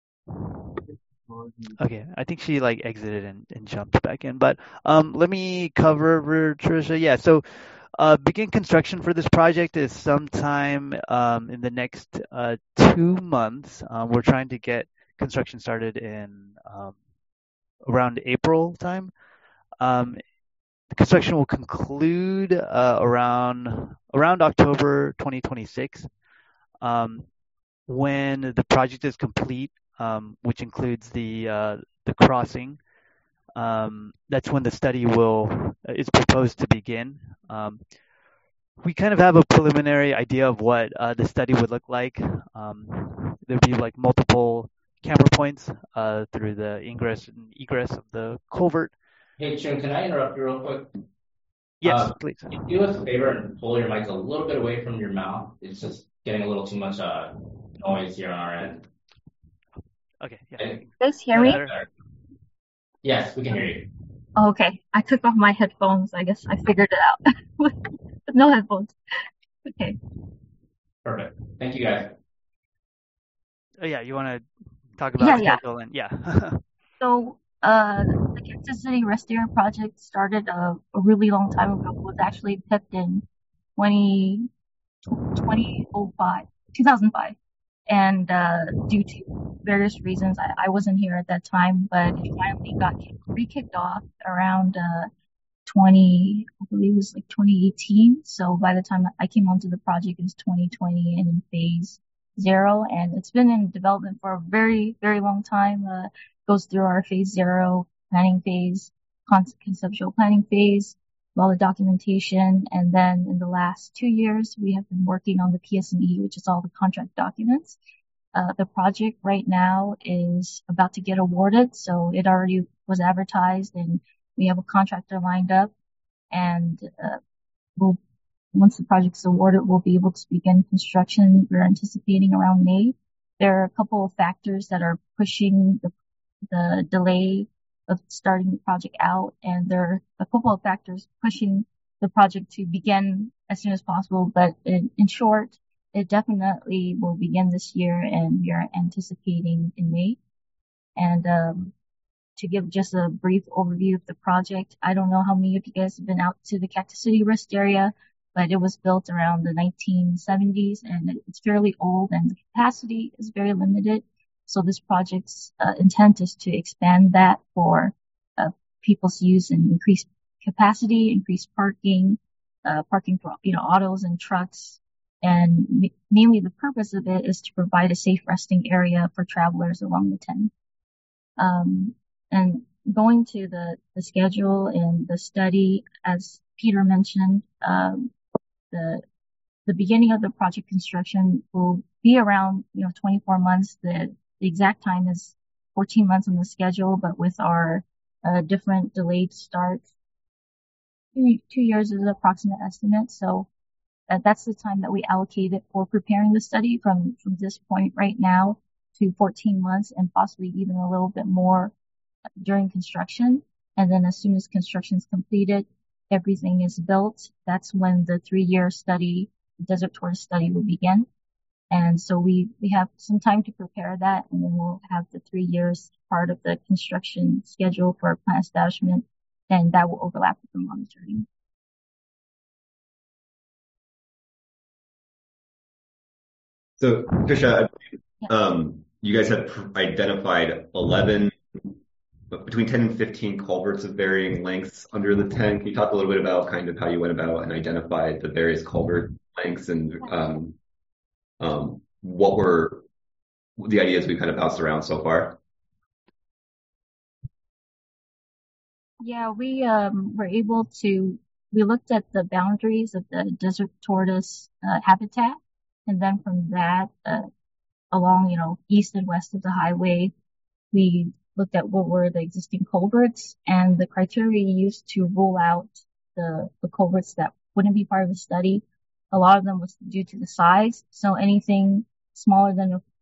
okay, I think she like exited and, and jumped back in. But um, let me cover Trisha. Yeah, so uh, begin construction for this project is sometime um, in the next uh, two months. Um, we're trying to get construction started in um, around April time. Um, the construction will conclude uh, around around October twenty twenty-six. Um, when the project is complete, um, which includes the uh, the crossing, um, that's when the study will is proposed to begin. Um, we kind of have a preliminary idea of what uh, the study would look like. Um, there'd be like multiple camera points uh, through the ingress and egress of the culvert. Hey, Chun, can I interrupt you real quick? Yes, Uh, please. Can you do us a favor and pull your mic a little bit away from your mouth? It's just getting a little too much uh, noise here on our end. Okay. Yeah. Okay. You guys hear me? Yes, we can hear you. Oh, okay. I took off my headphones. I guess I figured it out. With no headphones. Okay. Perfect. Thank you, guys. Oh, yeah. You want to talk about Yeah, yeah. schedule and yeah. So, uh, the Kansas City Rest Area project started a, a really long time ago. It was actually picked in twenty, twenty oh five, two thousand five. And, uh, due to various reasons, I, I wasn't here at that time, but it finally got re-kicked off around, uh, twenty, I believe it was like twenty eighteen. So by the time I came onto the project, it was twenty twenty and in phase zero. And it's been in development for a very, very long time. Uh, goes through our phase zero planning phase, conceptual planning phase, all the documentation. And then in the last two years, we have been working on the P S and E, which is all the contract documents. Uh, the project right now is about to get awarded. So it already was advertised and we have a contractor lined up. And, uh, we'll, once the project's awarded, we'll be able to begin construction. We're anticipating around May. There are a couple of factors that are pushing the the delay of starting the project out, and there are a couple of factors pushing the project to begin as soon as possible. But in, in short, it definitely will begin this year, and we are anticipating in May. And um, to give just a brief overview of the project, I don't know how many of you guys have been out to the Cactus City Rest Area, but it was built around the nineteen seventies, and it's fairly old, and the capacity is very limited. So this project's uh, intent is to expand that for uh, people's use and increase capacity, increase parking, uh, parking for, you know, autos and trucks. And ma- mainly the purpose of it is to provide a safe resting area for travelers along the ten. Um, and going to the, the schedule and the study, as Peter mentioned, um, the the beginning of the project construction will be around, you know, twenty-four months. The The exact time is fourteen months on the schedule, but with our uh, different delayed starts, two, two years is an approximate estimate. So uh, that's the time that we allocated for preparing the study from, from this point right now to fourteen months and possibly even a little bit more during construction. And then as soon as construction is completed, everything is built. That's when the three-year study, Desert Tortoise study, will begin. And so we, we have some time to prepare that, and then we'll have the three years part of the construction schedule for plant establishment, and that will overlap with the monitoring. So, Trisha, Yeah. um, you guys have pr- identified eleven, between ten and fifteen culverts of varying lengths under the ten. Can you talk a little bit about kind of how you went about and identified the various culvert lengths and um, um, what were the ideas we kind of bounced around so far? Yeah, we um, were able to, we looked at the boundaries of the desert tortoise uh, habitat, and then from that, uh, along, you know, east and west of the highway, we looked at what were the existing culverts, and the criteria used to rule out the, the culverts that wouldn't be part of the study. A lot of them was due to the size. So anything smaller than a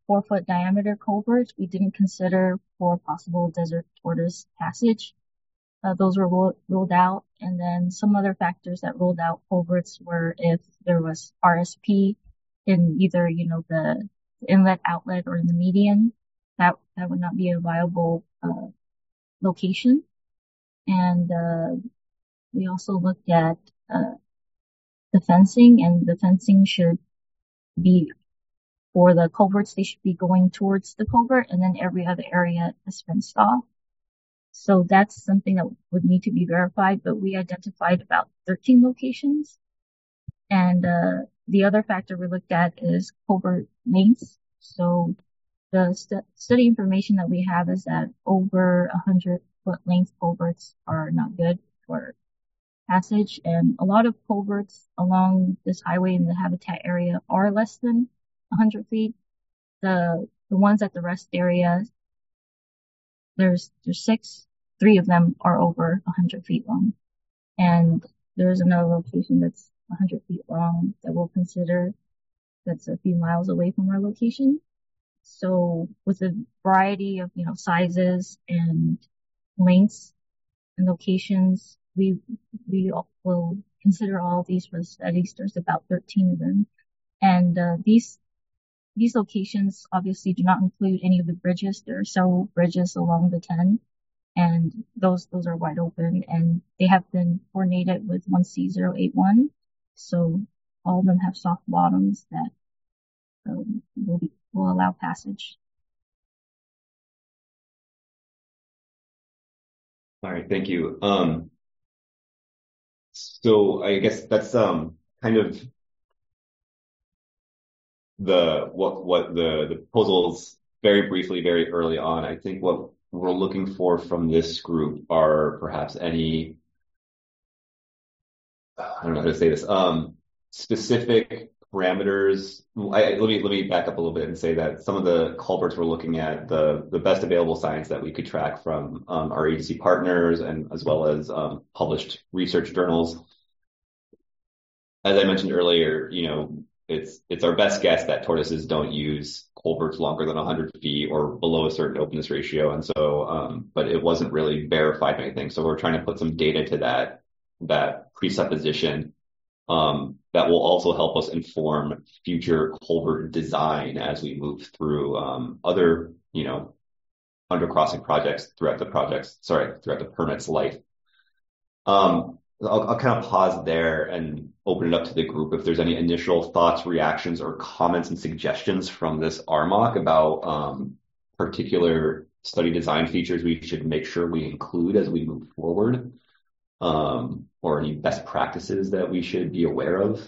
four foot diameter culverts, we didn't consider for possible desert tortoise passage. Uh, those were ruled, ruled out. And then some other factors that ruled out culverts were if there was R S P in either, you know, the inlet, outlet, or in the median, that, that would not be a viable, uh, location. And, uh, we also looked at, uh, the fencing, and the fencing should be for the culverts, they should be going towards the culvert, and then every other area is fenced off. So that's something that would need to be verified, but we identified about thirteen locations. And, uh, the other factor we looked at is culvert length. So the st- study information that we have is that over a hundred foot length culverts are not good for passage. And a lot of culverts along this highway in the habitat area are less than a hundred feet. The, the ones at the rest area, there's, there's six, three of them are over a hundred feet long. And there's another location that's a hundred feet long that we'll consider that's a few miles away from our location. So with a variety of, you know, sizes and lengths and locations, we, we will consider all of these for the studies. There's about thirteen of them. And, uh, these, these locations obviously do not include any of the bridges. There are several bridges along the ten, and those, those are wide open, and they have been coordinated with one C zero eight one. So all of them have soft bottoms that, um, will be, will allow passage. All right, thank you. Um, so I guess that's um kind of the what what the the proposals very briefly, very early on. I think what we're looking for from this group are perhaps any I don't know how to say this um specific parameters. I, let me let me back up a little bit and say that some of the culverts we're looking at, the the best available science that we could track from um, our agency partners and as well as um, published research journals. As I mentioned earlier, you know, it's it's our best guess that tortoises don't use culverts longer than one hundred feet or below a certain openness ratio, and so um, but it wasn't really verified by anything. So we're trying to put some data to that that presupposition. Um, that will also help us inform future culvert design as we move through um, other, you know, undercrossing projects throughout the projects, sorry, throughout the permit's life. Um, I'll, I'll kind of pause there and open it up to the group if there's any initial thoughts, reactions, or comments and suggestions from this R M O C about um, particular study design features we should make sure we include as we move forward. Um, or any best practices that we should be aware of,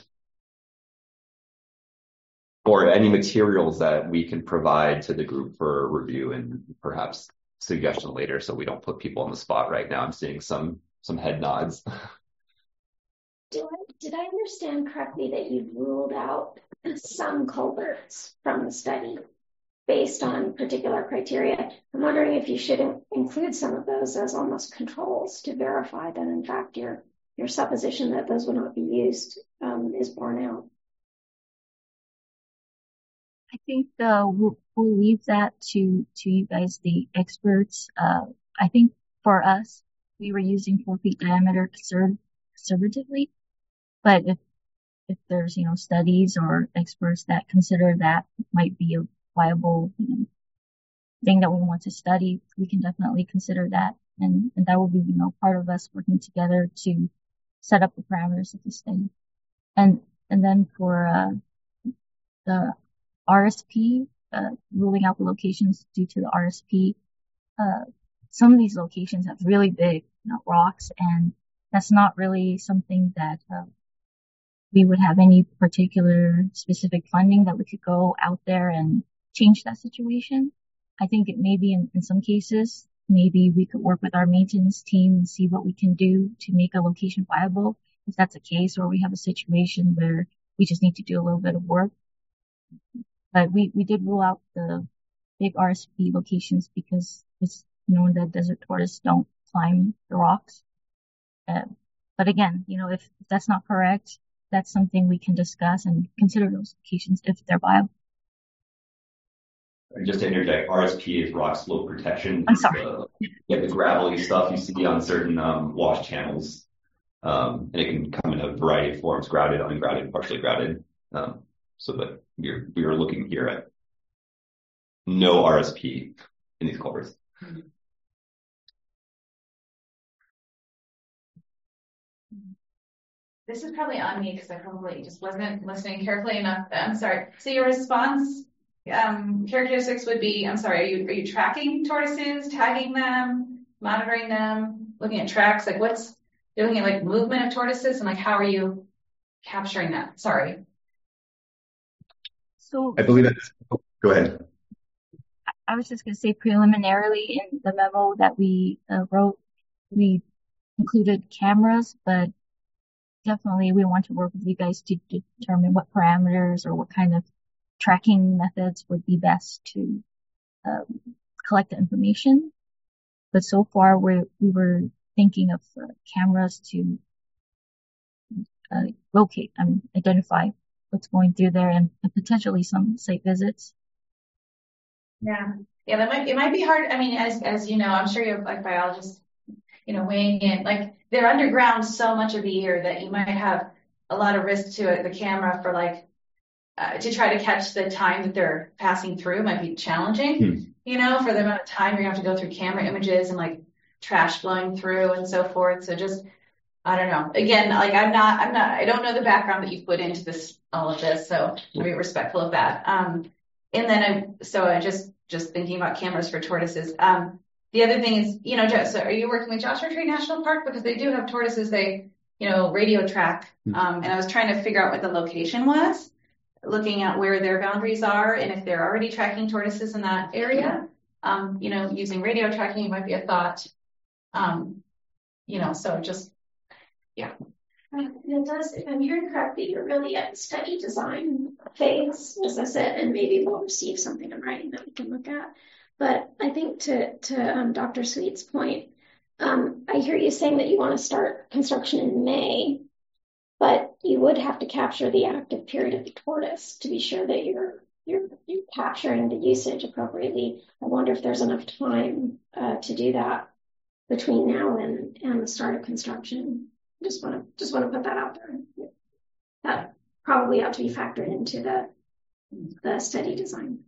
or any materials that we can provide to the group for review and perhaps suggestion later, so we don't put people on the spot right now. I'm seeing some some head nods. Do I, did I understand correctly that you've ruled out some culverts from the study based on particular criteria? I'm wondering if you should include some of those as almost controls to verify that in fact your your supposition that those will not be used um, is borne out. I think uh, we'll, we'll leave that to to you guys, the experts. Uh, I think for us, we were using four feet diameter conserv- conservatively, but if if there's you know studies or experts that consider that might be a viable you know, thing that we want to study, we can definitely consider that, and, and that will be you know part of us working together to set up the parameters of the study. And and then for uh, the R S P, uh, ruling out the locations due to the R S P, uh, some of these locations have really big you know, rocks, and that's not really something that uh, we would have any particular specific funding that we could go out there and change that situation. I think it may be in, in some cases, maybe we could work with our maintenance team and see what we can do to make a location viable. If that's a case, or we have a situation where we just need to do a little bit of work. But we, we did rule out the big R S P locations because it's known that desert tortoise don't climb the rocks. Uh, but again, you know, if, if that's not correct, that's something we can discuss and consider those locations if they're viable. Just to interject, R S P is rock slope protection. I'm sorry. Uh, yeah, the gravelly stuff you see on certain um, wash channels. Um, and it can come in a variety of forms, grouted, ungrouted, partially grouted. Um, so that we're, we are looking here at no R S P in these culverts. This is probably on me because I probably just wasn't listening carefully enough. I'm sorry. So your response um, characteristics would be, I'm sorry, are you are you tracking tortoises, tagging them, monitoring them, looking at tracks? Like what's, you're looking at like movement of tortoises and like how are you capturing that? Sorry. So I believe that's, oh, go ahead. I was just going to say preliminarily in the memo that we uh, wrote, we included cameras, but definitely we want to work with you guys to determine what parameters or what kind of tracking methods would be best to um, collect the information. But so far we we were thinking of uh, cameras to uh, locate and identify what's going through there and, and potentially some site visits. Yeah. Yeah, that might, it might be hard. I mean, as, as you know, I'm sure you're like biologists, you know, weighing in, like they're underground so much of the year that you might have a lot of risk to it. The camera for like, uh, to try to catch the time that they're passing through might be challenging, hmm. you know, for the amount of time you're going to have to go through camera images and like trash blowing through and so forth. So just, I don't know. Again, like I'm not, I'm not, I don't know the background that you've put into this, all of this. So I'll be respectful of that. Um, And then I, so I just, just thinking about cameras for tortoises. Um, the other thing is, you know, so are you working with Joshua Tree National Park? Because they do have tortoises, they, you know, radio track. Um, and I was trying to figure out what the location was, looking at where their boundaries are. And if they're already tracking tortoises in that area, um, you know, using radio tracking might be a thought. Um, you know, so just, yeah. It does, if I'm hearing correctly, you're really at the study design phase, as I said, and maybe we'll receive something in writing that we can look at. But I think to, to um, Doctor Sweet's point, um, I hear you saying that you want to start construction in May, but you would have to capture the active period of the tortoise to be sure that you're, you're, you're capturing the usage appropriately. I wonder if there's enough time uh, to do that between now and, and the start of construction. Just want to just want to put that out there. That probably ought to be factored into the the study design.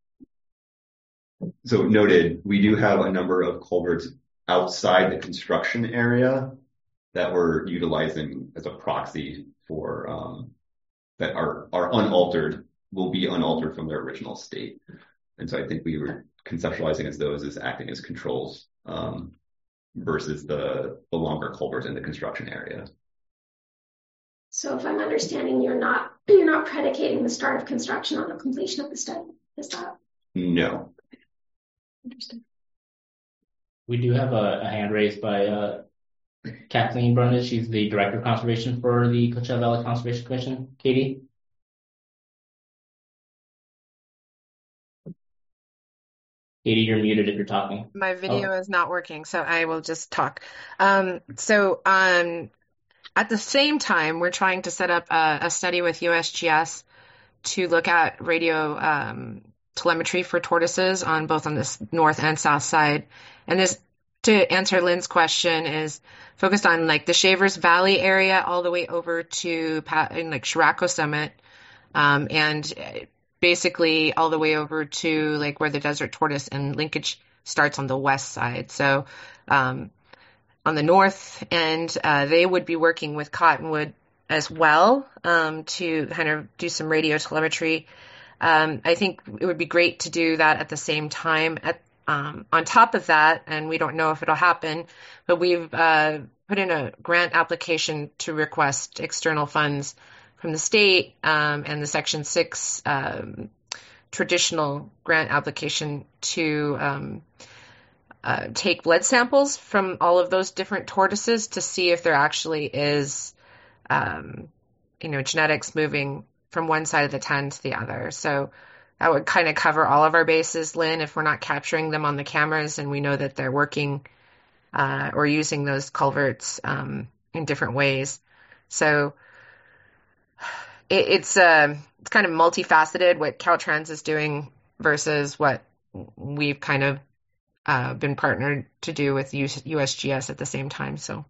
So noted, we do have a number of culverts outside the construction area that we're utilizing as a proxy for um, that are are unaltered, will be unaltered from their original state. And so I think we were conceptualizing as those as acting as controls. Um, versus the, the longer culverts in the construction area. So if I'm understanding, you're not you're not predicating the start of construction on the completion of the study, is that? No. Interesting. We do have a, a hand raised by uh, Kathleen Brundage. She's the Director of Conservation for the Coachella Valley Conservation Commission. Katie? Katie, you're muted if you're talking. My video oh. is not working, so I will just talk. Um, so um, at the same time, we're trying to set up a, a study with U S G S to look at radio um, telemetry for tortoises on both on this north and south side. And this, to answer Lynn's question, is focused on like the Shavers Valley area all the way over to in, like Chiracco Summit, um, and basically all the way over to like where the desert tortoise and linkage starts on the west side. So um, on the north end, uh, they would be working with Cottonwood as well um, to kind of do some radio telemetry. Um, I think it would be great to do that at the same time. At um, on top of that, and we don't know if it'll happen, but we've uh, put in a grant application to request external funds from the state um, and the Section six um, traditional grant application to um, uh, take blood samples from all of those different tortoises to see if there actually is, um, you know, genetics moving from one side of the ten to the other. So that would kind of cover all of our bases, Lynn, if we're not capturing them on the cameras and we know that they're working uh, or using those culverts um, in different ways. So It's uh, it's kind of multifaceted what Caltrans is doing versus what we've kind of uh, been partnered to do with U S G S at the same time. So,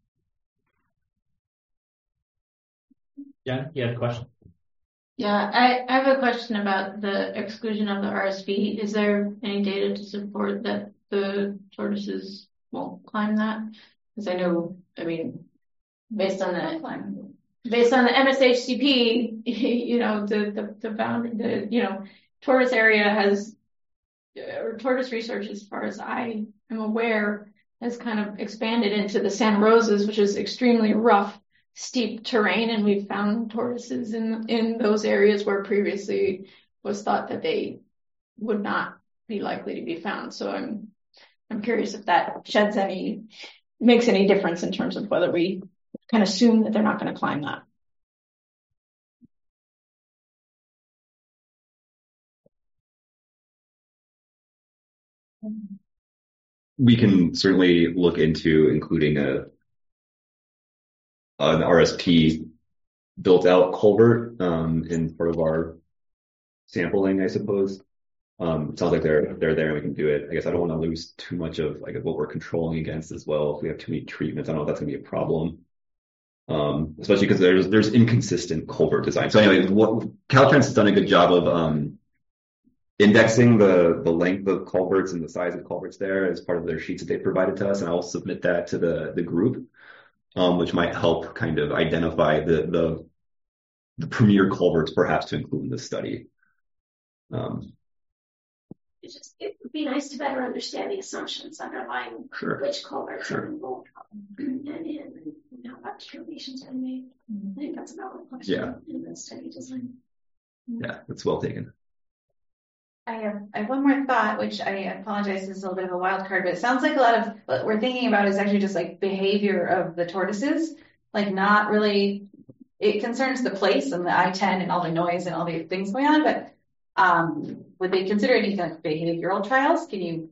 Jen, you have a question? Yeah, I, I have a question about the exclusion of the R S V. Is there any data to support that the tortoises won't climb that? Because I know, I mean, based on the based on the M S H C P, you know, the the the boundary, the you know, tortoise area has, or tortoise research, as far as I am aware, has kind of expanded into the Santa Rosas, which is extremely rough, steep terrain, and we've found tortoises in in those areas where previously was thought that they would not be likely to be found. So I'm I'm curious if that sheds any makes any difference in terms of whether we can assume that they're not going to climb that. We can certainly look into including a an R S P built out culvert um, in part of our sampling, I suppose. Um, it sounds like they're they're there and we can do it. I guess I don't want to lose too much of like what we're controlling against as well. If we have too many treatments, I don't know if that's gonna be a problem. Um, especially because there's there's inconsistent culvert design. So anyway, what Caltrans has done a good job of um, indexing the the length of culverts and the size of culverts there as part of their sheets that they provided to us, and I'll submit that to the the group, um, which might help kind of identify the the the premier culverts perhaps to include in this study. Um, It just it would be nice to better understand the assumptions underlying Sure. which culverts Sure. are involved and, and how that determinations are made. I think that's a valid question Yeah. in the study design. yeah, that's well taken. I have, I have one more thought, which I apologize, this is a little bit of a wild card, but it sounds like a lot of what we're thinking about is actually just like behavior of the tortoises, like not really, it concerns the place and the I ten and all the noise and all the things going on, but um, would they consider any kind of behavioral trials? Can you,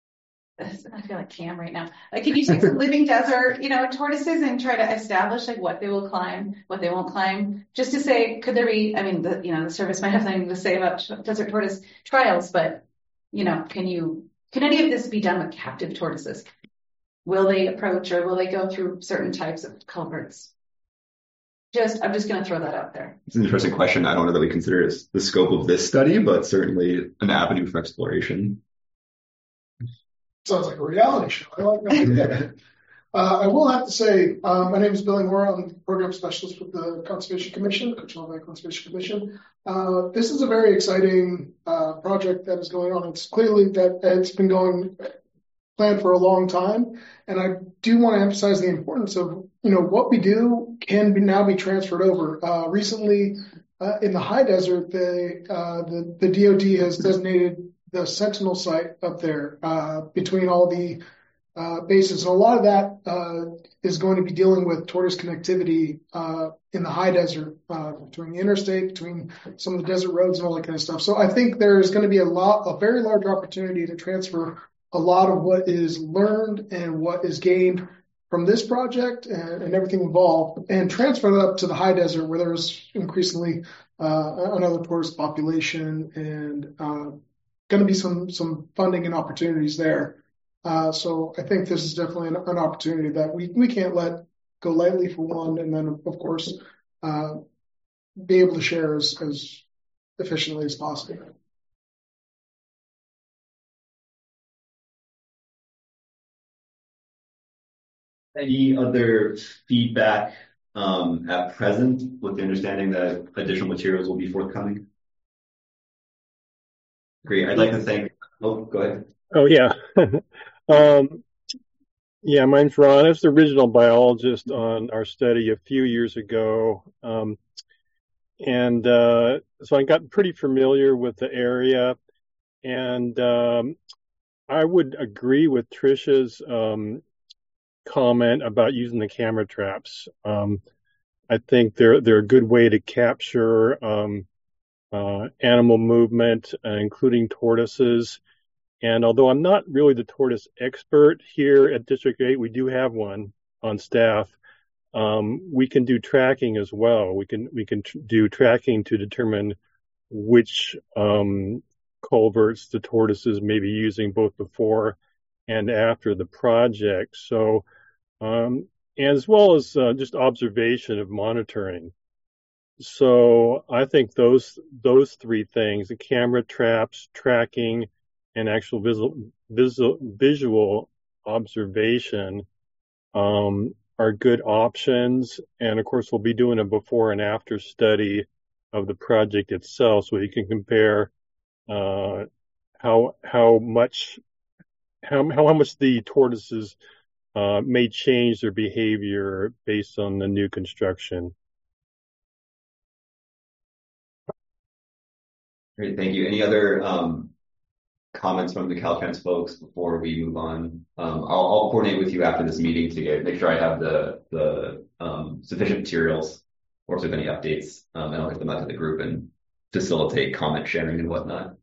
I feel like Cam right now, like can you take some living desert, you know, tortoises and try to establish like what they will climb, what they won't climb, just to say, could there be, I mean, the, you know, the service might have something to say about desert tortoise trials, but, you know, can you, can any of this be done with captive tortoises? Will they approach or will they go through certain types of culverts? Just, I'm just going to throw that out there. It's an interesting question. I don't know that we consider it as the scope of this study, but certainly an avenue for exploration. Sounds like a reality show. I like that idea. uh, I will have to say, um, my name is Billy Moore. I'm the program specialist with the Conservation Commission, Coachella Valley Conservation Commission. Uh, this is a very exciting uh, project that is going on. It's clearly that it's been going planned for a long time, and I do want to emphasize the importance of, you know, what we do can be now be transferred over. Uh, recently, uh, in the high desert, the, uh, the the D O D has designated the Sentinel site up there uh, between all the uh, bases, and a lot of that uh, is going to be dealing with tortoise connectivity uh, in the high desert, uh, between the interstate, between some of the desert roads, and all that kind of stuff. So I think there's going to be a lot, a very large opportunity to transfer a lot of what is learned and what is gained from this project and, and everything involved, and transfer it up to the high desert where there's increasingly uh, another tortoise population and uh, going to be some some funding and opportunities there. Uh, so I think this is definitely an, an opportunity that we, we can't let go lightly, for one, and then of course uh, be able to share as, as efficiently as possible. Any other feedback um, at present, with the understanding that additional materials will be forthcoming? Great. I'd like to thank. Oh, go ahead. Oh yeah. um, yeah, mine's Ron. I was the original biologist on our study a few years ago, um, and uh, so I got pretty familiar with the area, and um, I would agree with Trisha's um, comment about using the camera traps. Um, I think they're they're a good way to capture um, uh, animal movement, uh, including tortoises. And although I'm not really the tortoise expert here at District eight, we do have one on staff. Um, we can do tracking as well. We can we can tr- do tracking to determine which um, culverts the tortoises may be using both before and after the project. So, um, as well as uh, just observation of monitoring. So I think those those three things, the camera traps, tracking, and actual visual visual, visual observation, um, are good options. And of course, we'll be doing a before and after study of the project itself, so you can compare uh, how how much how how much the tortoises uh, may change their behavior based on the new construction. Great, thank you. Any other um, comments from the Caltrans folks before we move on? Um, I'll, I'll coordinate with you after this meeting to get make sure I have the the um, sufficient materials, or if there's any updates, um, and I'll get them out to the group and facilitate comment sharing and whatnot.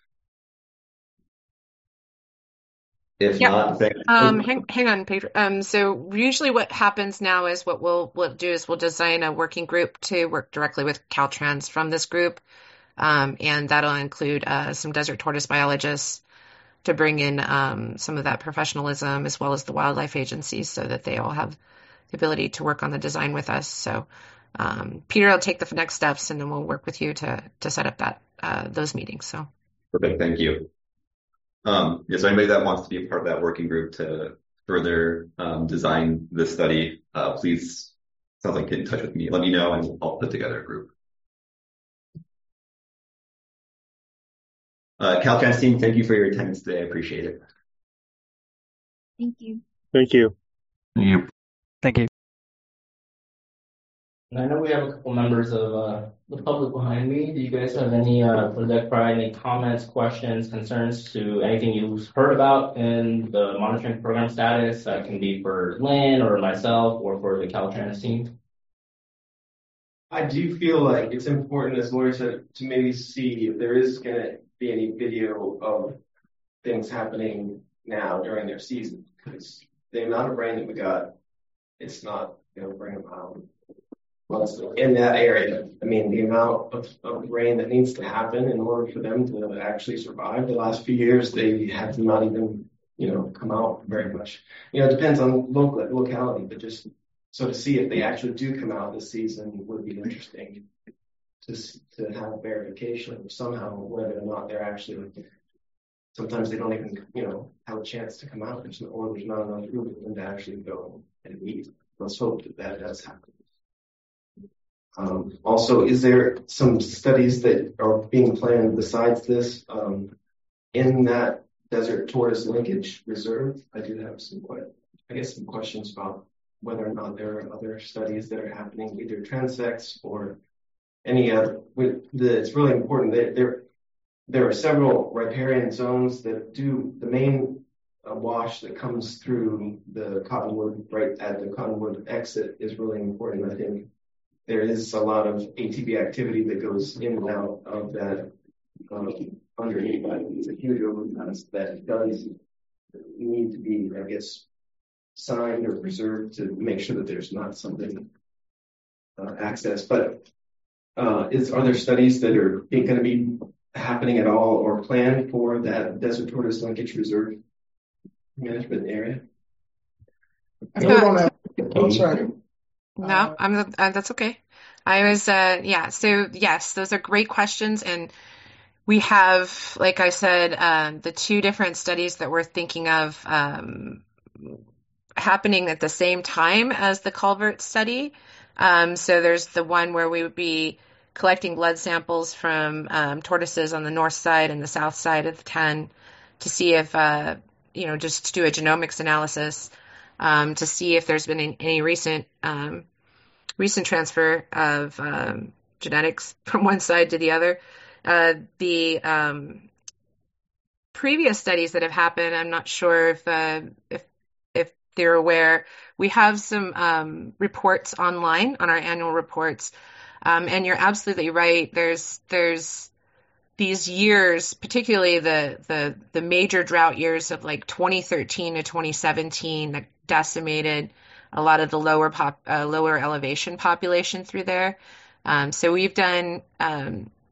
If Yeah. not, thank Um, hang, hang on, Pedro. Um, so usually what happens now is what we'll, we'll do is we'll design a working group to work directly with Caltrans from this group. Um, and that'll include uh, some desert tortoise biologists to bring in um, some of that professionalism, as well as the wildlife agencies, so that they all have the ability to work on the design with us. So um, Peter will take the next steps, and then we'll work with you to to set up that uh, those meetings. So perfect, thank you. Um, yeah, so anybody that wants to be a part of that working group to further um, design this study, uh, please, sounds like get in touch with me. Let me know, and I'll put together a group. Uh, Caltrans team, thank you for your attendance today. I appreciate it. Thank you. Thank you. Thank you. Thank you. And I know we have a couple members of uh, the public behind me. Do you guys have any, uh, for Deck Pride, any comments, questions, concerns to anything you've heard about in the monitoring program status? That can be for Lynn or myself or for the Caltrans team. I do feel like it's important, as Lori said, to maybe see if there is going to be any video of things happening now during their season, because the amount of rain that we got, it's not going to bring them out. In that area, I mean, the amount of, of rain that needs to happen in order for them to actually survive the last few years, they have not even, you know, come out very much. You know, it depends on local locality, but just so to see if they actually do come out this season would be interesting to to have verification somehow whether or not they're actually. Sometimes they don't even, you know, have a chance to come out, there's no, or there's not enough food for them to actually go and eat. Let's hope that that does happen. Um, also, is there some studies that are being planned besides this um, in that desert tortoise linkage reserve? I do have some, I guess, some questions about whether or not there are other studies that are happening, either transects or any other. With the, it's really important that there there are several riparian zones that do the main uh, wash that comes through the Cottonwood right at the Cottonwood exit is really important. I think there is a lot of A T V activity that goes in and out of that um, underneath. It's a huge overpass that does need to be, I guess, signed or preserved to make sure that there's not something uh, access. But uh, is are there studies that are going to be happening at all or planned for that desert tortoise linkage reserve management area? I don't have. I'm sorry. No, I'm uh, that's okay. I was, uh, yeah. So yes, those are great questions, and we have, like I said, um, the two different studies that we're thinking of um, happening at the same time as the culvert study. Um, so there's the one where we would be collecting blood samples from um, tortoises on the north side and the south side of the ten to see if, uh, you know, just to do a genomics analysis. Um, to see if there's been any, any recent um, recent transfer of um, genetics from one side to the other. Uh, the um, previous studies that have happened, I'm not sure if uh, if if they're aware. We have some um, reports online on our annual reports, um, and you're absolutely right. There's there's these years, particularly the, the, the major drought years of like twenty thirteen to twenty seventeen that decimated a lot of the lower pop, uh, lower elevation population through there. Um, so we've done um,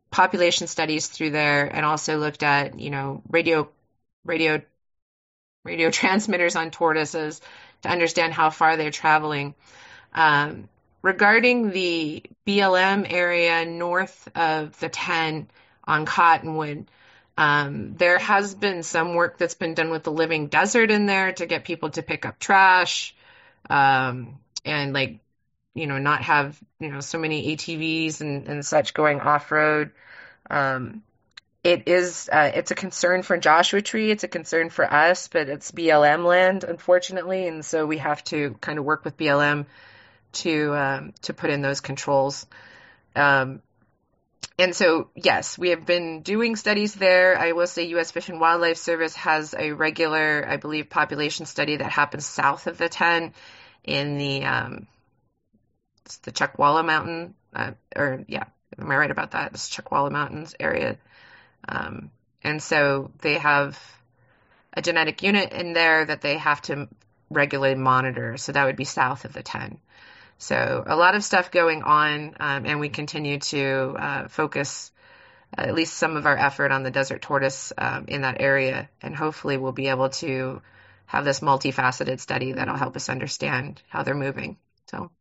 population studies through there and also looked at, you know, radio, radio, radio transmitters on tortoises to understand how far they're traveling. Um, regarding the B L M area north of the ten on Cottonwood, um, there has been some work that's been done with the living desert in there to get people to pick up trash, um, and like, you know, not have, you know, so many A T Vs and, and such going off-road. Um, it is, uh, it's a concern for Joshua Tree. It's a concern for us, but it's B L M land, unfortunately. And so we have to kind of work with B L M to, um, to put in those controls. Um, and so, yes, we have been doing studies there. I will say U S Fish and Wildlife Service has a regular, I believe, population study that happens south of the ten in the, um, it's the Chuckwalla Mountain, uh, or yeah, am I right about that? It's Chuckwalla Mountains area. Um, and so they have a genetic unit in there that they have to regularly monitor. So that would be south of the ten. So a lot of stuff going on, um, and we continue to uh, focus uh, at least some of our effort on the desert tortoise um, in that area. And hopefully we'll be able to have this multifaceted study that'll help us understand how they're moving. So.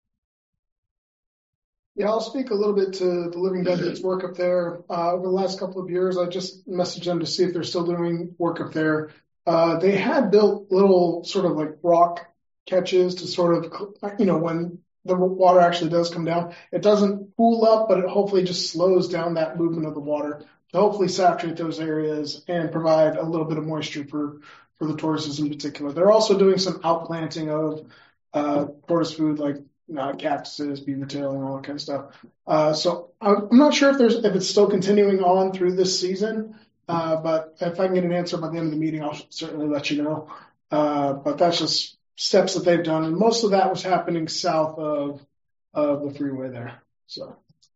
Yeah, I'll speak a little bit to the Living Desert's work up there. Uh, over the last couple of years, I just messaged them to see if they're still doing work up there. Uh, they had built little sort of like rock catches to sort of, you know, when the water actually does come down, it doesn't pool up, but it hopefully just slows down that movement of the water to hopefully saturate those areas and provide a little bit of moisture for, for the tortoises in particular. They're also doing some outplanting of uh, tortoise food like Uh, cactuses, beaver tail, and all that kind of stuff. Uh, so I'm not sure if there's if it's still continuing on through this season, uh, but if I can get an answer by the end of the meeting, I'll certainly let you know. Uh, but that's just steps that they've done, and most of that was happening south of of the freeway there. So,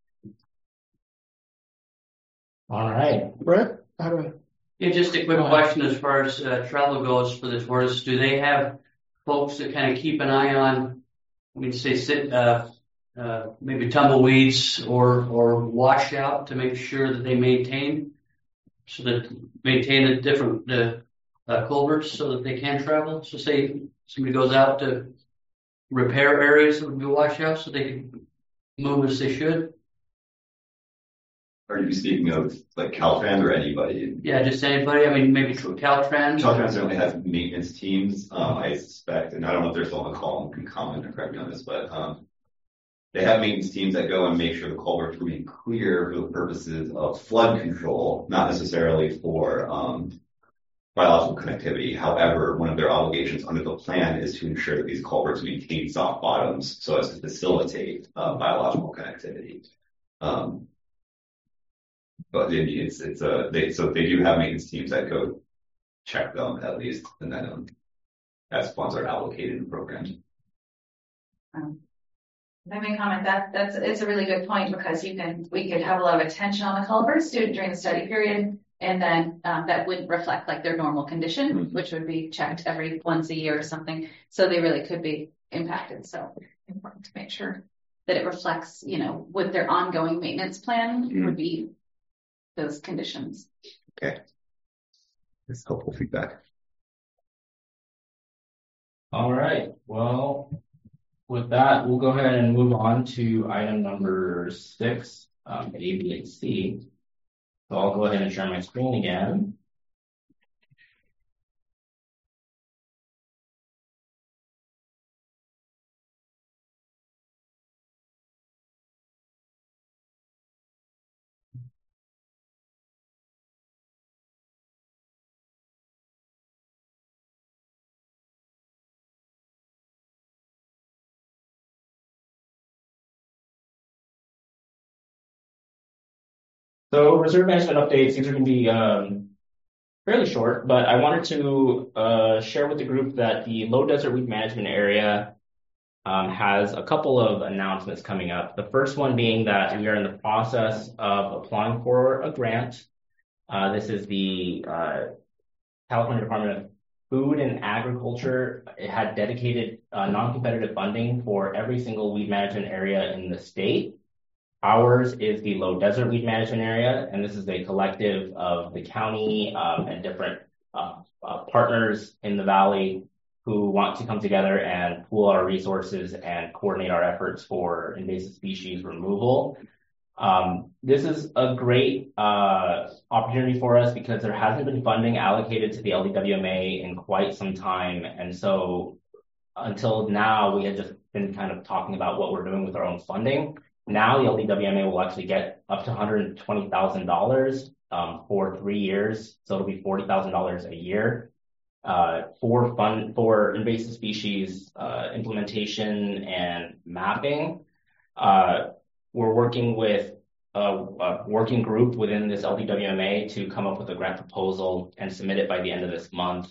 all right, Brett, how do I? Yeah, just a quick question as far as uh, travel goes for the tortoise. Do they have folks that kind of keep an eye on? I mean, say sit, uh, uh, maybe tumbleweeds or, or washout to make sure that they maintain, so that maintain the different, the, uh, culverts so that they can travel. So say somebody goes out to repair areas that would be washout so they can move as they should. Are you speaking of like Caltrans or anybody? Yeah, just anybody. I mean, maybe Caltrans. Caltrans certainly has maintenance teams, um, I suspect, and I don't know if there's still on the call and can comment or correct me on this, but um, they have maintenance teams that go and make sure the culverts remain clear for the purposes of flood control, not necessarily for um, biological connectivity. However, one of their obligations under the plan is to ensure that these culverts maintain soft bottoms so as to facilitate uh, biological connectivity. Um, But it's it's a they so they do have maintenance teams that go check them at least, and then um, as funds are allocated in programs. Um, if I may comment, that that's it's a really good point, because you can we could have a lot of attention on the culverts during the study period, and then um, that wouldn't reflect like their normal condition, mm-hmm. which would be checked every once a year or something. So they really could be impacted. So important to make sure that it reflects, you know, what their ongoing maintenance plan mm-hmm. would be. Those conditions. Okay. That's helpful feedback. All right. Well, with that, we'll go ahead and move on to item number six, um, A, B, and C. So I'll go ahead and share my screen again. So reserve management updates, these are going to be um, fairly short, but I wanted to uh, share with the group that the Low Desert Weed Management Area um, has a couple of announcements coming up. The first one being that we are in the process of applying for a grant. Uh, this is the uh, California Department of Food and Agriculture. It had dedicated uh, non-competitive funding for every single weed management area in the state. Ours is the Low Desert Weed Management Area, and this is a collective of the county um, and different uh, uh, partners in the valley who want to come together and pool our resources and coordinate our efforts for invasive species removal. Um, this is a great uh, opportunity for us because there hasn't been funding allocated to the L D W M A in quite some time. And so until now, we had just been kind of talking about what we're doing with our own funding. Now the L D W M A will actually get up to one hundred twenty thousand dollars um, for three years. So it'll be forty thousand dollars a year uh, for fund for invasive species uh, implementation and mapping. Uh, we're working with a, a working group within this L D W M A to come up with a grant proposal and submit it by the end of this month.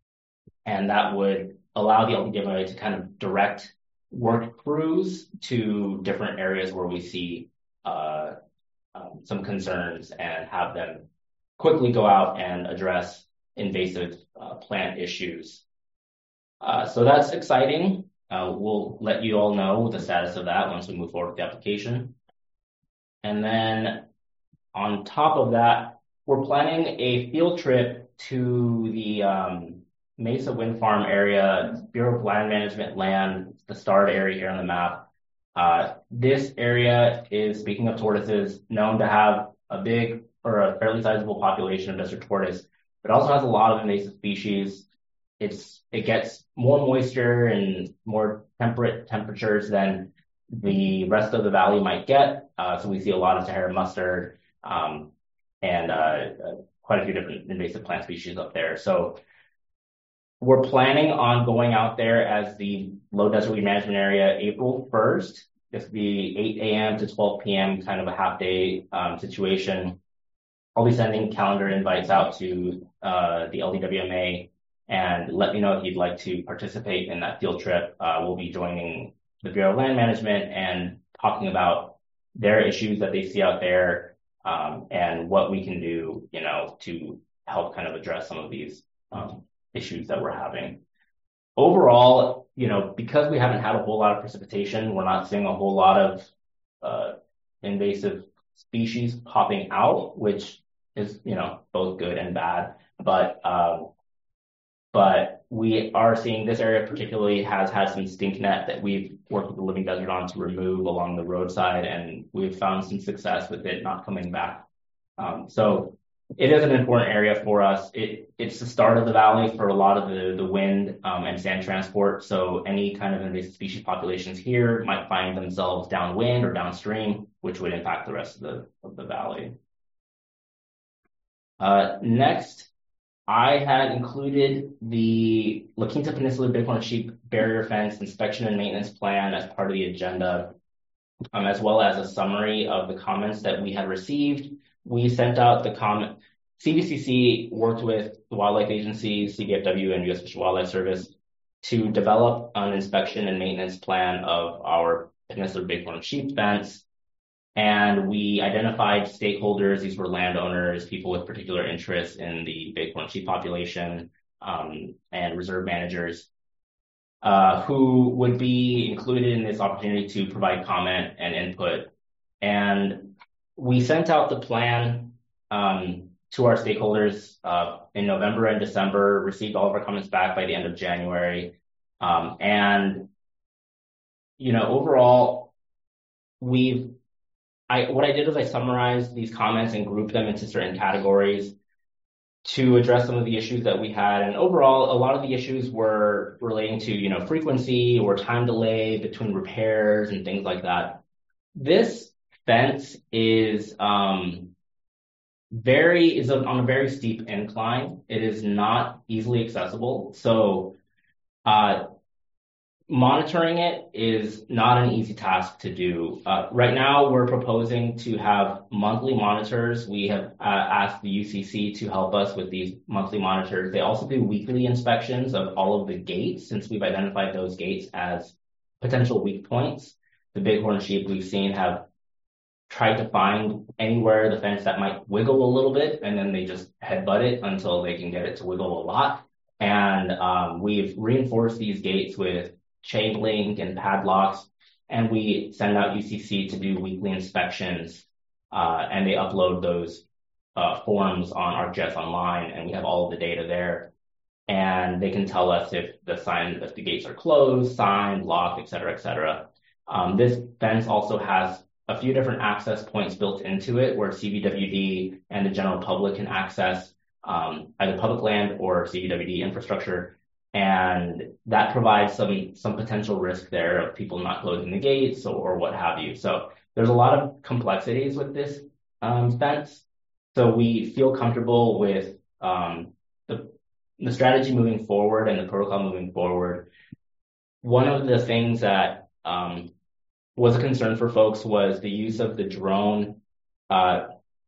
And that would allow the L D W M A to kind of direct work crews to different areas where we see uh, um, some concerns and have them quickly go out and address invasive uh, plant issues. Uh, so that's exciting. Uh, we'll let you all know the status of that once we move forward with the application. And then on top of that, we're planning a field trip to the um, Mesa Wind Farm area, Bureau of Land Management land, the starred area here on the map. Uh, this area is, speaking of tortoises, known to have a big or a fairly sizable population of desert tortoise, but also has a lot of invasive species. It's, it gets more moisture and more temperate temperatures than the rest of the valley might get. Uh, so we see a lot of Sahara mustard, um, and, uh, quite a few different invasive plant species up there. So we're planning on going out there as the Low Desert Weed Management Area April first. This will be eight a.m. to twelve p.m. kind of a half day um, situation. I'll be sending calendar invites out to uh, the L D W M A, and let me know if you'd like to participate in that field trip. Uh, we'll be joining the Bureau of Land Management and talking about their issues that they see out there, um, and what we can do, you know, to help kind of address some of these um, issues that we're having. Overall, you know, because we haven't had a whole lot of precipitation, we're not seeing a whole lot of uh, invasive species popping out, which is, you know, both good and bad. But um, but we are seeing this area particularly has had some stink net that we've worked with the Living Desert on to remove along the roadside, and we've found some success with it not coming back. Um, so it is an important area for us. It, it's the start of the valley for a lot of the, the wind um, and sand transport. So any kind of invasive species populations here might find themselves downwind or downstream, which would impact the rest of the, of the valley. Uh, next, I had included the La Quinta Peninsula Bighorn Sheep Barrier Fence Inspection and Maintenance Plan as part of the agenda, um, as well as a summary of the comments that we had received. We sent out the comment. C V C C worked with the Wildlife Agency, C B F W, and U S Fish and Wildlife Service to develop an inspection and maintenance plan of our Peninsula Bighorn Sheep fence. And we identified stakeholders. These were landowners, people with particular interests in the bighorn sheep population, um, and reserve managers, uh, who would be included in this opportunity to provide comment and input. And we sent out the plan um, to our stakeholders uh, in November and December, received all of our comments back by the end of January. Um, and, you know, overall, we've, I, what I did was I summarized these comments and grouped them into certain categories to address some of the issues that we had. And overall, a lot of the issues were relating to, you know, frequency or time delay between repairs and things like that. This fence is um, very is on a very steep incline. It is not easily accessible. So uh, monitoring it is not an easy task to do. Uh, right now, we're proposing to have monthly monitors. We have uh, asked the U C C to help us with these monthly monitors. They also do weekly inspections of all of the gates, since we've identified those gates as potential weak points. The bighorn sheep we've seen have tried to find anywhere the fence that might wiggle a little bit, and then they just headbutt it until they can get it to wiggle a lot. And um, we've reinforced these gates with chain link and padlocks and we send out U C C to do weekly inspections, uh, and they upload those uh, forms on ArcGIS Online, and we have all of the data there. And they can tell us if the sign, if the gates are closed, signed, locked, et cetera, et cetera. Um, this fence also has a few different access points built into it where C B W D and the general public can access um, either public land or C B W D infrastructure. And that provides some, some potential risk there of people not closing the gates or, or what have you. So there's a lot of complexities with this um, fence. So we feel comfortable with um, the the strategy moving forward and the protocol moving forward. One of the things that um, was a concern for folks was the use of the drone. Uh,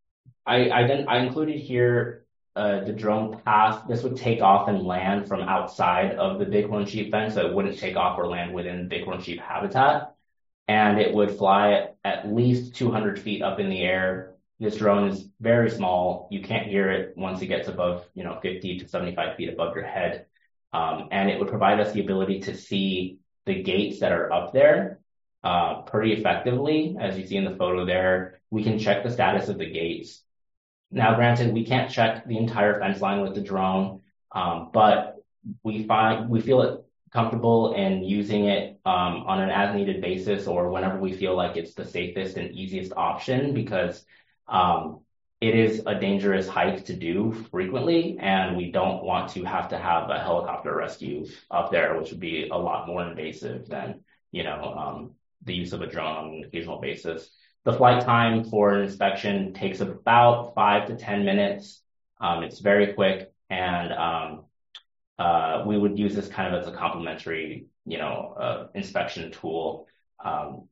I, I, then, I included here uh, the drone path. This would take off and land from outside of the bighorn sheep fence, so it wouldn't take off or land within bighorn sheep habitat. And it would fly at least two hundred feet up in the air. This drone is very small. You can't hear it once it gets above, you know, fifty to seventy-five feet above your head. Um, and it would provide us the ability to see the gates that are up there uh, pretty effectively. As you see in the photo there, we can check the status of the gates. Now, granted, we can't check the entire fence line with the drone, um, but we find we feel it comfortable in using it um, on an as-needed basis or whenever we feel like it's the safest and easiest option, because Um, it is a dangerous hike to do frequently, and we don't want to have to have a helicopter rescue up there, which would be a lot more invasive than, you know, um, the use of a drone on an occasional basis. The flight time for an inspection takes about five to ten minutes. Um, it's very quick, and um, uh, we would use this kind of as a complementary, you know, uh, inspection tool. Um,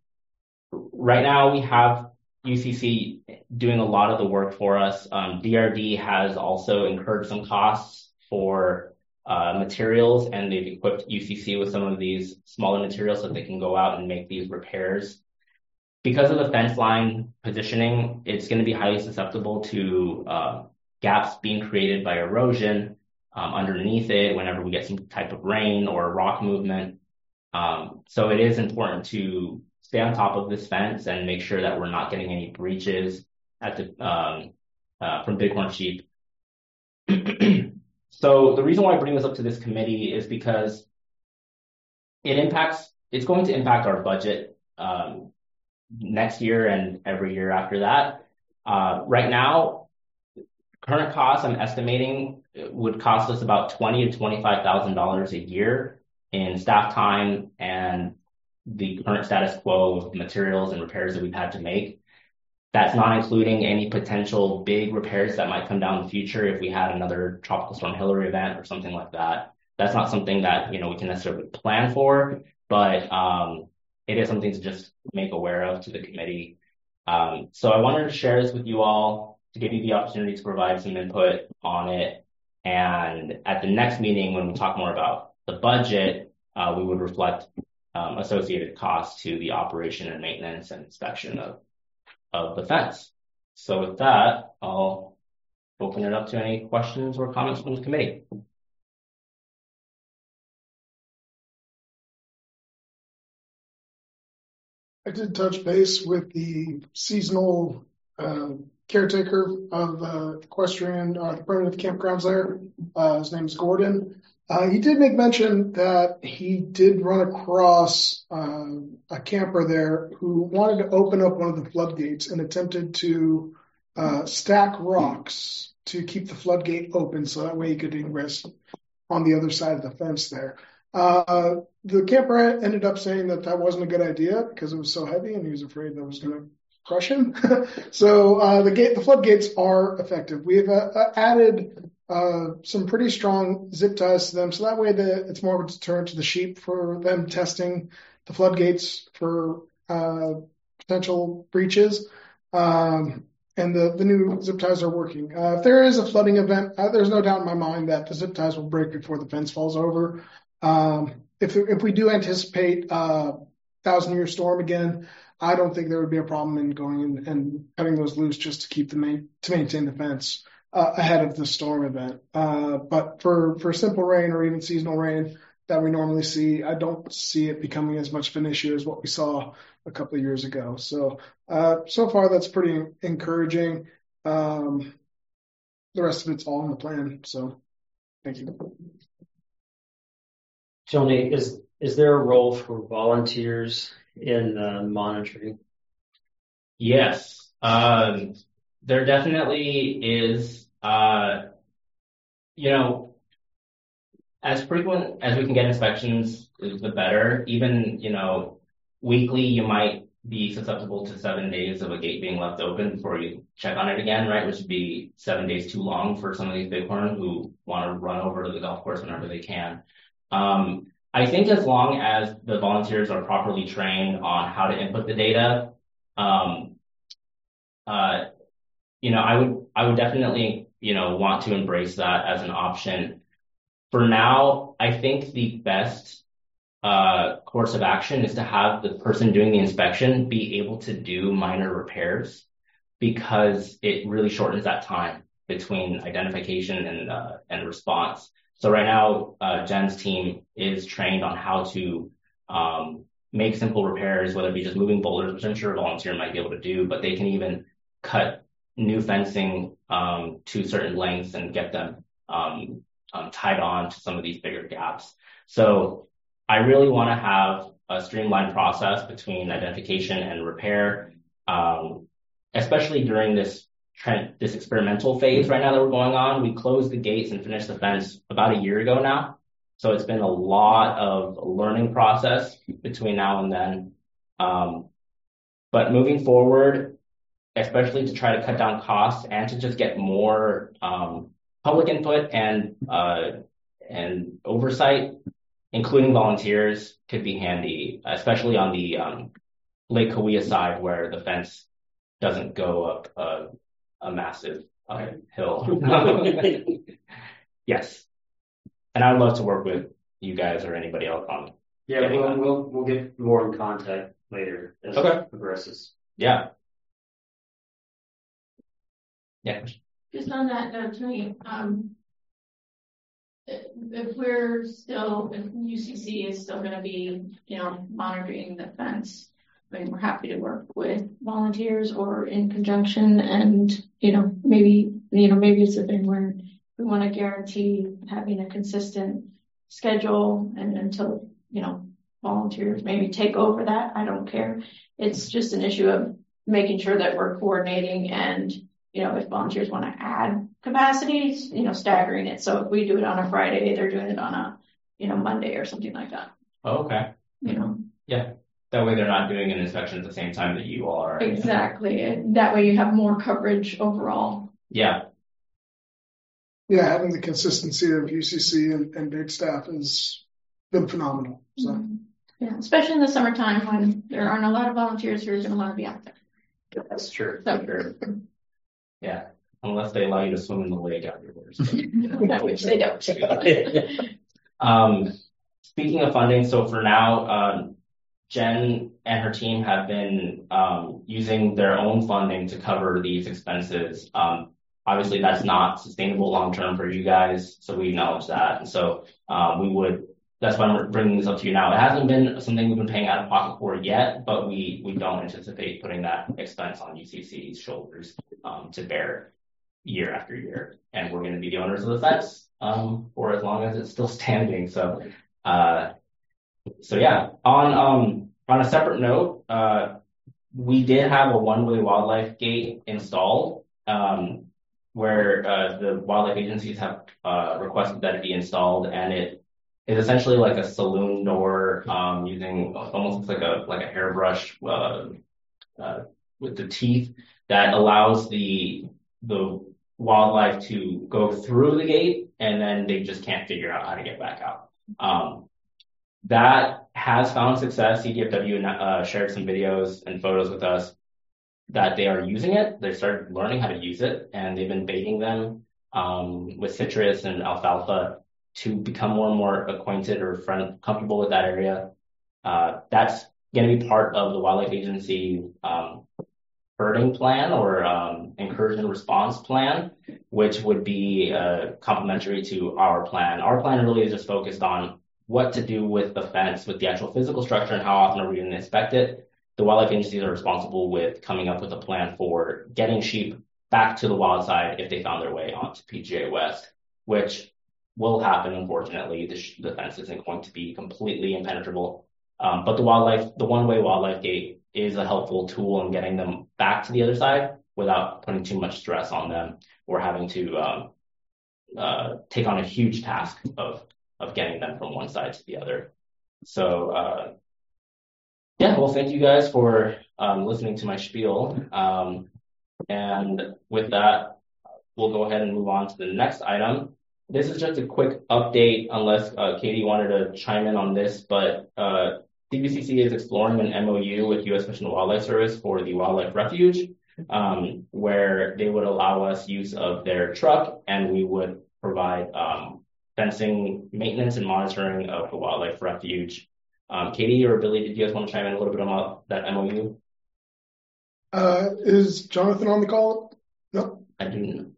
right now we have U C C doing a lot of the work for us. Um, D R D has also incurred some costs for uh, materials, and they've equipped U C C with some of these smaller materials so that they can go out and make these repairs. Because of the fence line positioning, it's going to be highly susceptible to uh, gaps being created by erosion um, underneath it whenever we get some type of rain or rock movement. Um, so it is important to stay on top of this fence and make sure that we're not getting any breaches at the um, uh, from bighorn sheep. So the reason why I bring this up to this committee is because it impacts, it's going to impact our budget um, next year and every year after that. Uh, right now, current costs I'm estimating would cost us about twenty to twenty-five thousand dollars a year in staff time and the current status quo of materials and repairs that we've had to make. That's not including any potential big repairs that might come down in the future if we had another Tropical Storm Hillary event or something like that. That's not something that, you know, we can necessarily plan for, but um, it is something to just make aware of to the committee. Um, so I wanted to share this with you all to give you the opportunity to provide some input on it. And at the next meeting, when we talk more about the budget, uh, we would reflect Um, associated costs to the operation and maintenance and inspection of, of the fence. So with that, I'll open it up to any questions or comments from the committee. I did touch base with the seasonal uh, caretaker of uh, equestrian, uh, the primitive campgrounds there. Uh, his name is Gordon. Uh, he did make mention that he did run across uh, a camper there who wanted to open up one of the floodgates and attempted to uh, stack rocks to keep the floodgate open so that way he could ingress on the other side of the fence there. Uh, the camper ended up saying that that wasn't a good idea because it was so heavy and he was afraid that it was going to crush him. so uh, the gate, the floodgates are effective. We've uh, added uh, some pretty strong zip ties to them, so that way the, it's more of a deterrent to the sheep for them testing the floodgates for uh, potential breaches. Um, and the, the new zip ties are working. Uh, if there is a flooding event, uh, there's no doubt in my mind that the zip ties will break before the fence falls over. Um, if if we do anticipate a uh, thousand-year storm again, I don't think there would be a problem in going in and cutting those loose just to keep the main, to maintain the fence uh, ahead of the storm event. Uh, but for, for simple rain or even seasonal rain, that we normally see. I don't see it becoming as much of an issue as what we saw a couple of years ago. So, uh, so far that's pretty encouraging. Um, the rest of it's all in the plan. So thank you. Tony, is, is there a role for volunteers in uh, monitoring? Yes, um, there definitely is. Uh, you know, as frequent as we can get inspections, the better. Even, you know, weekly, you might be susceptible to seven days of a gate being left open before you check on it again, right? Which would be seven days too long for some of these bighorn who want to run over to the golf course whenever they can. Um, I think as long as the volunteers are properly trained on how to input the data, um, uh, you know, I would, I would definitely, you know, want to embrace that as an option. For now, I think the best uh, course of action is to have the person doing the inspection be able to do minor repairs, because it really shortens that time between identification and uh, and response. So right now, uh, Jen's team is trained on how to um, make simple repairs, whether it be just moving boulders, which I'm sure a volunteer might be able to do, but they can even cut new fencing um, to certain lengths and get them um, um, tied on to some of these bigger gaps. So I really want to have a streamlined process between identification and repair, um, especially during this trend, this experimental phase right now that we're going on. We closed the gates and finished the fence about a year ago now. So it's been a lot of learning process between now and then. Um, but moving forward, especially to try to cut down costs and to just get more um, public input and uh, and oversight, including volunteers, could be handy, especially on the um, Lake Cahuilla side where the fence doesn't go up a, a massive uh, hill. Yes. And I'd love to work with you guys or anybody else on. Yeah, we'll, we'll, we'll get more in contact later as okay. it progresses. Yeah. Yeah. Just on that note, Tony, um, if we're still, if U C C is still going to be, you know, monitoring the fence, I mean, we're happy to work with volunteers or in conjunction, and, you know, maybe, you know, maybe it's a thing where we want to guarantee having a consistent schedule, and until, you know, volunteers maybe take over that, I don't care. It's just an issue of making sure that we're coordinating, and, you know, if volunteers want to add capacities, you know, staggering it. So if we do it on a Friday, they're doing it on a, you know, Monday or something like that. Oh, okay. You know. Yeah. That way they're not doing an inspection at the same time that you are. Exactly. You know? That way you have more coverage overall. Yeah. Yeah, having the consistency of U C C and, and big staff has been phenomenal. So. Mm-hmm. Yeah, especially in the summertime when there aren't a lot of volunteers who are going to want to be out there. That's true. So. Sure. Yeah. Unless they allow you to swim in the lake afterwards. Which they don't. um, speaking of funding, so for now, um, Jen and her team have been um, using their own funding to cover these expenses. Um, obviously, that's not sustainable long term for you guys, so we acknowledge that. And so um, we would. That's why I'm bringing this up to you now. It hasn't been something we've been paying out of pocket for yet, but we we don't anticipate putting that expense on U C C's shoulders um, to bear year after year. And we're going to be the owners of the fence um, for as long as it's still standing. So, uh, so yeah. On um on a separate note, uh, we did have a one-way wildlife gate installed, um, where uh, the wildlife agencies have uh, requested that it be installed, and it is essentially like a saloon door, um, using almost like a like a hairbrush uh, uh, with the teeth that allows the the wildlife to go through the gate, and then they just can't figure out how to get back out. Um, that has found success. C D F W uh, shared some videos and photos with us that they are using it. They started learning how to use it, and they've been baiting them um, with citrus and alfalfa to become more and more acquainted or friend, comfortable with that area. Uh, that's going to be part of the wildlife agency um, birding plan or um, incursion response plan, which would be uh, complementary to our plan. Our plan really is just focused on what to do with the fence, with the actual physical structure, and how often are we going to inspect it. The wildlife agencies are responsible with coming up with a plan for getting sheep back to the wild side if they found their way onto P G A West, which will happen, unfortunately. The, sh- the fence isn't going to be completely impenetrable. Um, but the wildlife, the one-way wildlife gate is a helpful tool in getting them back to the other side without putting too much stress on them or having to um, uh, take on a huge task of of getting them from one side to the other. So, uh, yeah, well, thank you guys for um, listening to my spiel. Um, and with that, we'll go ahead and move on to the next item. This is just a quick update, unless uh, Katie wanted to chime in on this, but uh, C V C C is exploring an M O U with U S Fish and Wildlife Service for the Wildlife Refuge, um, where they would allow us use of their truck, and we would provide um, fencing, maintenance, and monitoring of the Wildlife Refuge. Um, Katie or Billy, did you guys want to chime in a little bit about that M O U? Uh, is Jonathan on the call? No, I do.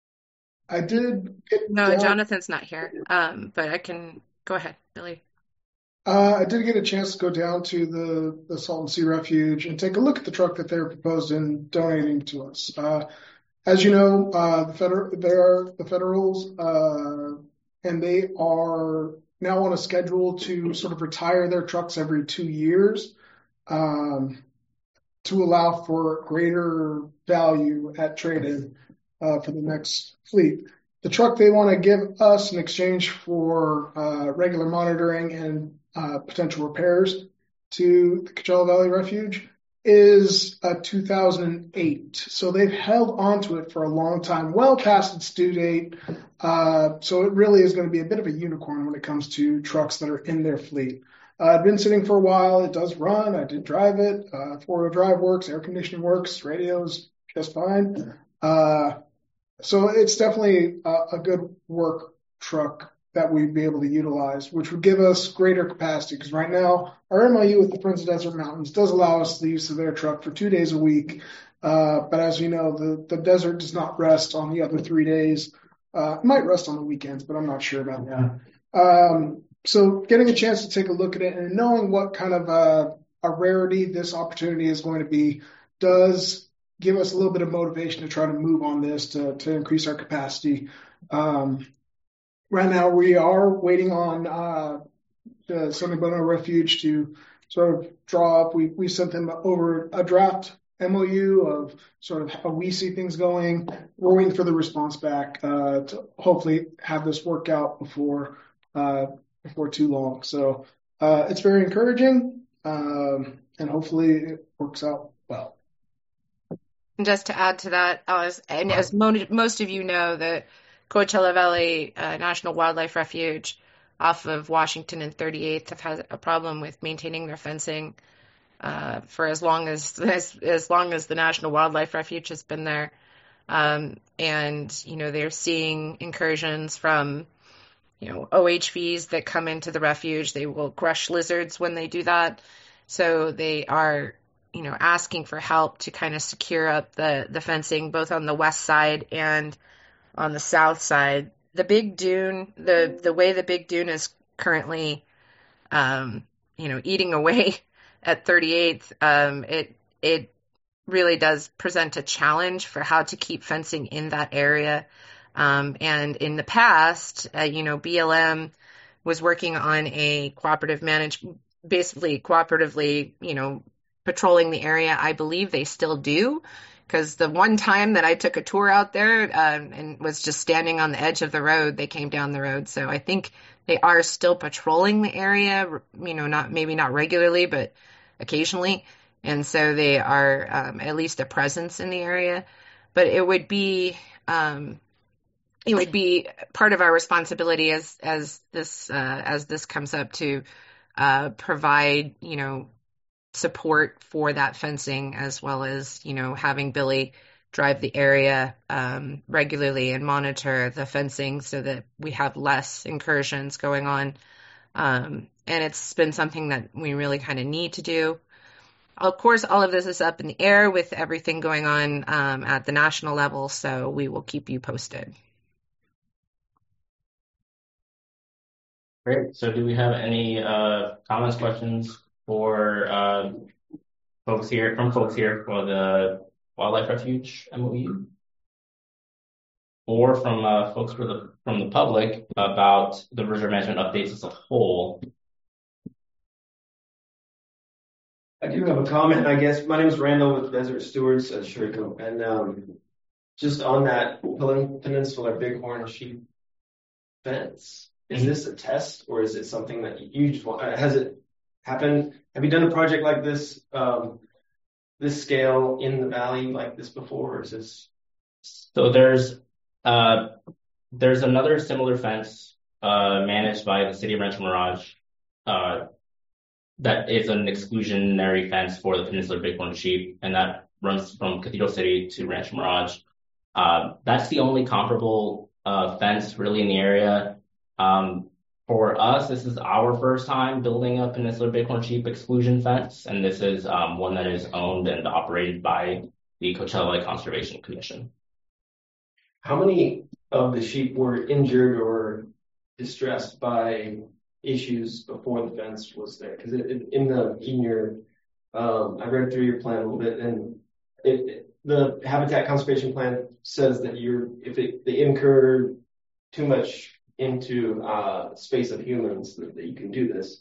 I did. Get No, down, Jonathan's not here. Um, but I can go ahead, Billy. uh, I did get a chance to go down to the, the Salton Sea Refuge and take a look at the truck that they're proposing donating to us. Uh, as you know, uh, the federal, there are the federals, uh, and they are now on a schedule to sort of retire their trucks every two years, um, to allow for greater value at trade-in, uh, for the next fleet. The truck they want to give us in exchange for, uh, regular monitoring and, uh, potential repairs to the Coachella Valley Refuge is a two thousand eight. So they've held on to it for a long time, well past its due date. Uh, so it really is going to be a bit of a unicorn when it comes to trucks that are in their fleet. Uh, it's been sitting for a while. It does run. I did drive it. Uh, four-wheel drive works. Air conditioning works. Radio's just fine. Uh, so it's definitely a, a good work truck that we'd be able to utilize, which would give us greater capacity. Because right now, our M O U with the Prince of Desert Mountains does allow us the use of their truck for two days a week. Uh, but as you know, the, the desert does not rest on the other three days. Uh, it might rest on the weekends, but I'm not sure about that. Um, so getting a chance to take a look at it and knowing what kind of a, a rarity this opportunity is going to be does give us a little bit of motivation to try to move on this to, to increase our capacity. Um, right now we are waiting on, uh, the Southern Bono Refuge to sort of draw up. We, we sent them over a draft M O U of sort of how we see things going. We're waiting for the response back, uh, to hopefully have this work out before, uh, before too long. So, uh, it's very encouraging. Um, and hopefully it works out well. And just to add to that, as, and as mo- most of you know, the Coachella Valley uh, National Wildlife Refuge off of Washington and thirty-eighth have had a problem with maintaining their fencing uh, for as long as, as as long as the National Wildlife Refuge has been there. Um, and, you know, they're seeing incursions from, you know, O H Vs that come into the refuge. They will crush lizards when they do that. So they are, you know, asking for help to kind of secure up the, the fencing, both on the west side and on the south side. The Big Dune, the, the way the Big Dune is currently, um, you know, eating away at thirty-eighth, um, it, it really does present a challenge for how to keep fencing in that area. Um, and in the past, uh, you know, B L M was working on a cooperative manage, basically cooperatively, you know, patrolling the area. I believe they still do, because the one time that I took a tour out there um, and was just standing on the edge of the road, they came down the road. So I think they are still patrolling the area, you know, not maybe not regularly, but occasionally. And so they are um, at least a presence in the area. But it would be um, it would be part of our responsibility as as this uh, as this comes up to uh, provide, you know, support for that fencing, as well as, you know, having Billy drive the area um, regularly and monitor the fencing so that we have less incursions going on. Um, and it's been something that we really kind of need to do. Of course, all of this is up in the air with everything going on um, at the national level, so we will keep you posted. Great. So do we have any uh, comments, questions for uh, folks here, from folks here for the Wildlife Refuge M O U? Or from uh, folks for the, from the public about the reserve management updates as a whole? I do have a comment, I guess. My name is Randall with Desert Stewards at Sherco, and um, just on that Peninsular Bighorn sheep fence, is mm-hmm. this a test or is it something that you just want? Has it happened? Have you done a project like this, um, this scale in the valley like this before, or is this? So there's uh, there's another similar fence uh, managed by the city of Rancho Mirage. Uh, that is an exclusionary fence for the Peninsular Bighorn sheep, and that runs from Cathedral City to Rancho Mirage. Uh, that's the only comparable uh, fence really in the area. Um, for us, this is our first time building a Peninsular Bighorn sheep exclusion fence, and this is um, one that is owned and operated by the Coachella Lake Conservation Commission. How many of the sheep were injured or distressed by issues before the fence was there? Because it, it, in the in your, um, I read through your plan a little bit, and it, it, the habitat conservation plan says that you're if it, they incur too much into uh, space of humans that, that you can do this.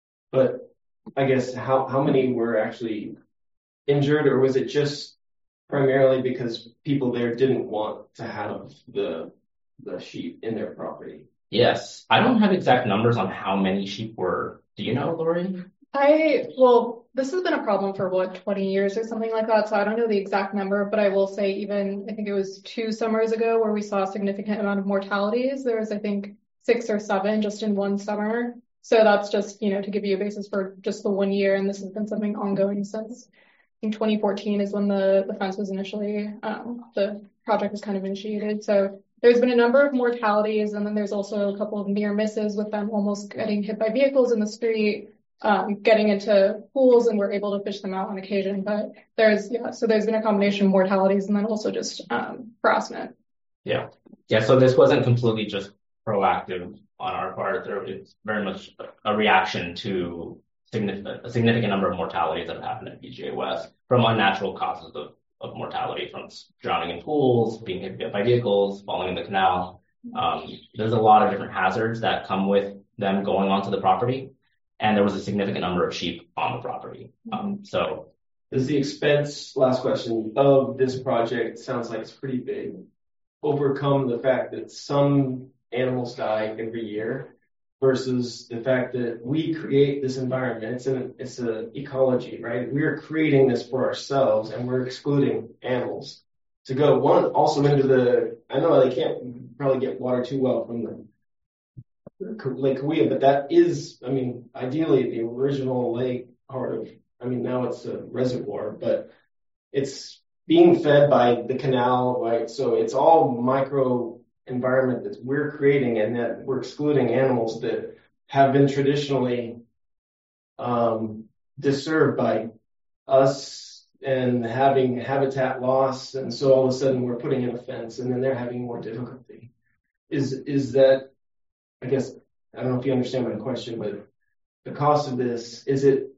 But I guess how how many were actually injured, or was it just primarily because people there didn't want to have the the sheep in their property? Yes. I don't have exact numbers on how many sheep were. Do you know, Lori? I, well, this has been a problem for what, twenty years or something like that. So I don't know the exact number, but I will say even, I think it was two summers ago where we saw a significant amount of mortalities. There was, I think, six or seven just in one summer. So that's just, you know, to give you a basis for just the one year. And this has been something ongoing since, I think twenty fourteen is when the, the fence was initially, um, the project was kind of initiated. So there's been a number of mortalities, and then there's also a couple of near misses with them almost getting hit by vehicles in the street, um, getting into pools, and we're able to fish them out on occasion. But there's, yeah, so there's been a combination of mortalities and then also just um, harassment. Yeah. Yeah. So this wasn't completely just proactive on our part. There, it's very much a reaction to significant, a significant number of mortalities that have happened at P G A West from unnatural causes of of mortality, from drowning in pools, being hit by vehicles, falling in the canal. Um, there's a lot of different hazards that come with them going onto the property. And there was a significant number of sheep on the property. Um, so does the expense, last question, of this project, sounds like it's pretty big, overcome the fact that some animals die every year versus the fact that we create this environment? It's an it's an ecology, right? We're creating this for ourselves, and we're excluding animals to go one also into the. I know they can't probably get water too well from the Lake Cahuilla, but that is, I mean, ideally the original lake part of. I mean, now it's a reservoir, but it's being fed by the canal, right? So it's all micro environment that we're creating, and that we're excluding animals that have been traditionally um, disturbed by us and having habitat loss. And so all of a sudden we're putting in a fence, and then they're having more difficulty. Is, is that, I guess, I don't know if you understand my question, but the cost of this, is it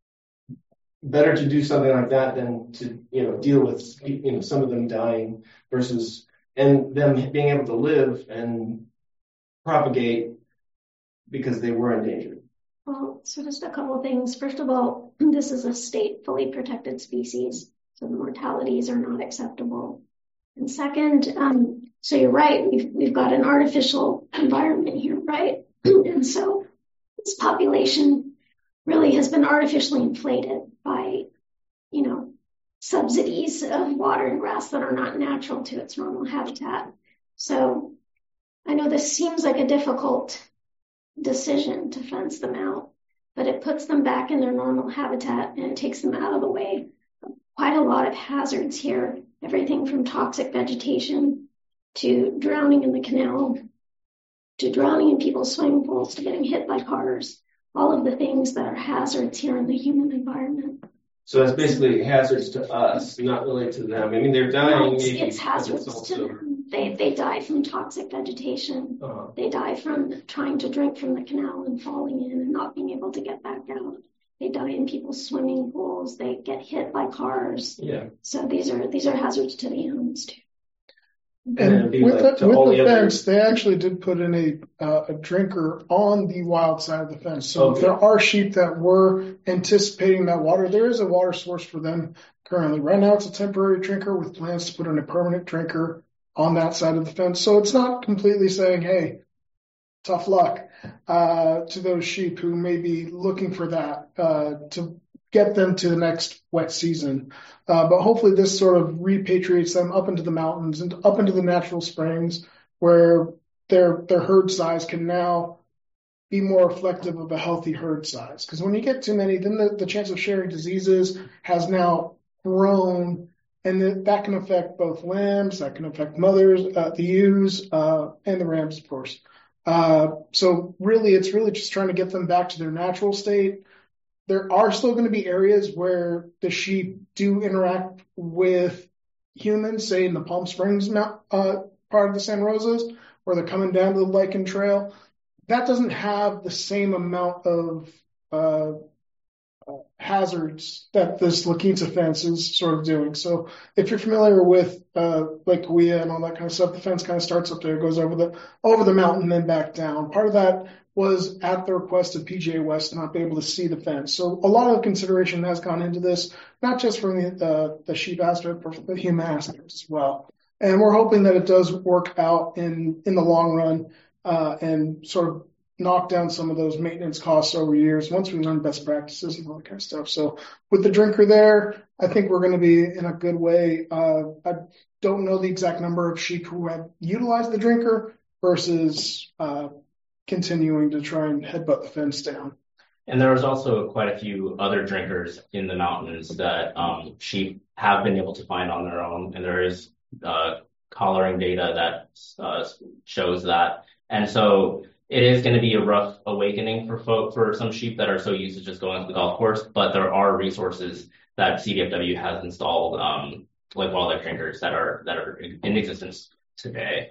better to do something like that than to, you know, deal with, you know, some of them dying versus and them being able to live and propagate because they were endangered? Well, so just a couple of things. First of all, this is a state fully protected species, so the mortalities are not acceptable. And second, um, so you're right, we've, we've got an artificial environment here, right? And so this population really has been artificially inflated by, you know, subsidies of water and grass that are not natural to its normal habitat. So I know this seems like a difficult decision to fence them out, but it puts them back in their normal habitat, and it takes them out of the way of quite a lot of hazards here, everything from toxic vegetation to drowning in the canal, to drowning in people's swimming pools, to getting hit by cars, all of the things that are hazards here in the human environment. So that's basically hazards to us, not really to them. I mean, they're dying. No, it's, maybe, it's hazards it's also, to them. they, they die from toxic vegetation. Uh, They die from trying to drink from the canal and falling in and not being able to get back out. They die in people's swimming pools. They get hit by cars. yeah. So these are these are hazards to the animals too. And And it'd be with like the, to all with the the other- fence, they actually did put in a uh, a drinker on the wild side of the fence. So Okay. there are sheep that were anticipating that water. There is a water source for them currently. Right now, it's a temporary drinker with plans to put in a permanent drinker on that side of the fence. So it's not completely saying, "Hey, tough luck," uh, to those sheep who may be looking for that uh, to get them to the next wet season. Uh, but hopefully this sort of repatriates them up into the mountains and up into the natural springs where their their herd size can now be more reflective of a healthy herd size. Because when you get too many, then the, the chance of sharing diseases has now grown, and that, that can affect both lambs, that can affect mothers, uh, the ewes, uh, and the rams, of course. Uh, so really, it's really just trying to get them back to their natural state. There are still going to be areas where the sheep do interact with humans, say in the Palm Springs mount, uh, part of the San Rosas, where they're coming down to the Lichen Trail. That doesn't have the same amount of uh, uh, hazards that this La Quinta fence is sort of doing. So if you're familiar with uh, Lake Cahuilla and all that kind of stuff, the fence kind of starts up there, goes over the over the mountain, then back down. Part of that was at the request of P G A West to not be able to see the fence. So a lot of consideration has gone into this, not just from the, uh, the sheep aspect, but from the human aspect as well. And we're hoping that it does work out in, in the long run uh, and sort of knock down some of those maintenance costs over years once we learn best practices and all that kind of stuff. So with the drinker there, I think we're going to be in a good way. Uh, I don't know the exact number of sheep who have utilized the drinker versus uh, continuing to try and headbutt the fence down. And there was also quite a few other drinkers in the mountains that um, sheep have been able to find on their own. And there is uh, collaring data that uh, shows that. And so it is going to be a rough awakening for folk, for some sheep that are so used to just going to the golf course. But there are resources that C D F W has installed, um, like wildlife drinkers that are that are in existence today.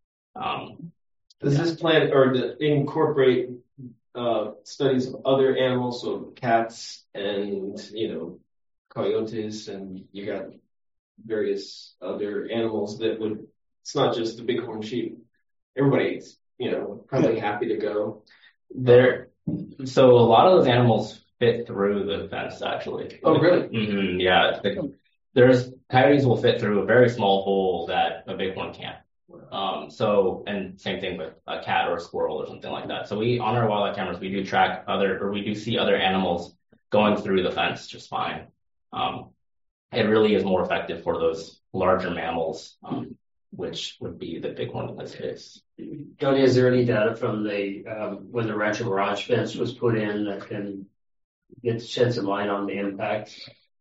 Um, Does this plan or the, incorporate uh, studies of other animals, so cats and, you know, coyotes, and you got various other animals that would, it's not just the bighorn sheep. Everybody's, you know, probably happy to go. There, so a lot of those animals fit through the fence, actually. Oh, really? Mm-hmm, yeah. The, there's coyotes will fit through a very small hole that a bighorn can't. Um, so, and same thing with a cat or a squirrel or something like that. So we, on our wildlife cameras, we do track other, or we do see other animals going through the fence just fine. Um, it really is more effective for those larger mammals, um, which would be the bighorn in this case. Tony, is there any data from the, um, when the Rancho Mirage fence was put in that can get shed some light on the impact?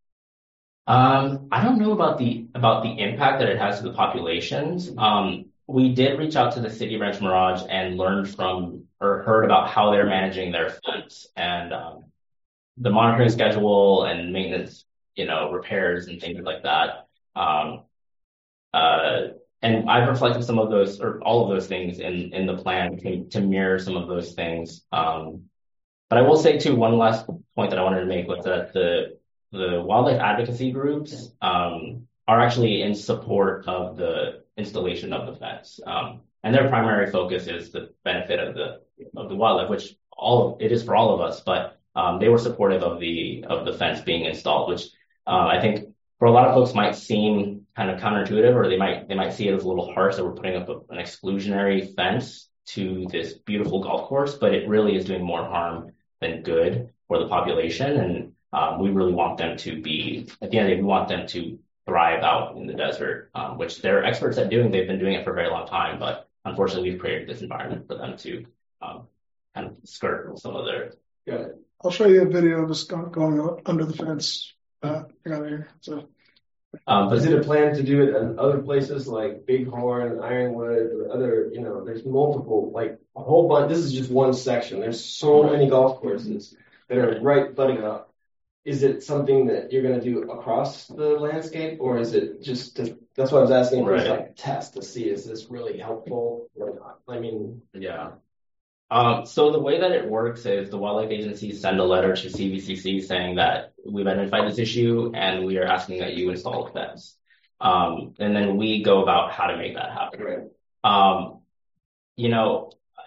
Um, I don't know about the about the impact that it has to the populations. Um, we did reach out to the city of Rancho Mirage and learned from or heard about how they're managing their fence and um, the monitoring schedule and maintenance, you know, repairs and things like that. Um, uh, and I've reflected some of those or all of those things in in the plan to, to mirror some of those things. Um, but I will say too, one last point that I wanted to make was that the The wildlife advocacy groups um, are actually in support of the installation of the fence, um, and their primary focus is the benefit of the of the wildlife, which all it is for all of us. But um, they were supportive of the of the fence being installed, which uh, I think for a lot of folks might seem kind of counterintuitive, or they might they might see it as a little harsh that we're putting up a, an exclusionary fence to this beautiful golf course, but it really is doing more harm than good for the population. And Um, we really want them to be, at the end of the day, we want them to thrive out in the desert, um, which they're experts at doing. They've been doing it for a very long time, but unfortunately we've created this environment for them to um, kind of skirt some of their. Got it. I'll show you a video of a skunk going under the fence. Uh, I got it here. So, um, but is it a plan to do it in other places like Bighorn, Ironwood, or other, you know, there's multiple, like a whole bunch. This is just one section. There's so many golf courses that are right butting up. is it something that you're going to do across the landscape, or is it just to, that's what I was asking, Right. just like test to see, is this really helpful or not? I mean, Yeah. Um, so the way that it works is the wildlife agencies send a letter to C V C C saying that we've identified this issue and we are asking that you install a fence. Um, and then we go about how to make that happen. Right. Um, you know,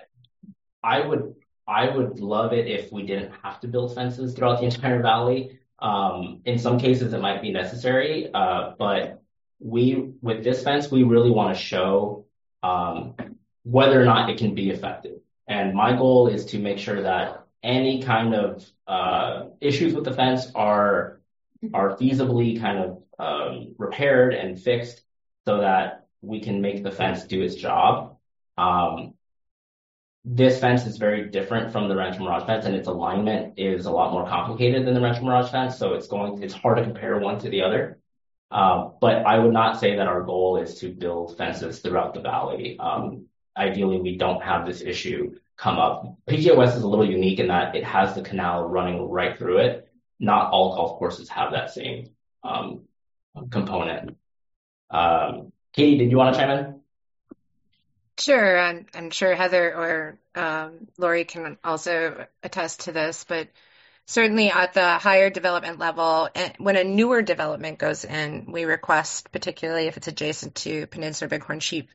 I would I would love it if we didn't have to build fences throughout the entire valley. Um, in some cases, it might be necessary, uh, but we with this fence, we really want to show um, whether or not it can be effective. And my goal is to make sure that any kind of uh, issues with the fence are are feasibly kind of um, repaired and fixed, so that we can make the fence do its job. Um, This fence is very different from the Rancho Mirage fence, and its alignment is a lot more complicated than the Rancho Mirage fence. So it's going, it's hard to compare one to the other. Uh, but I would not say that our goal is to build fences throughout the valley. Um, ideally, we don't have this issue come up. P G A West is a little unique in that it has the canal running right through it. Not all golf courses have that same um, component. Um, Katie, did you want to chime in? Sure, I'm, I'm sure Heather or um, Lori can also attest to this, but certainly at the higher development level, and when a newer development goes in, we request, particularly if it's adjacent to Peninsula Bighorn sheep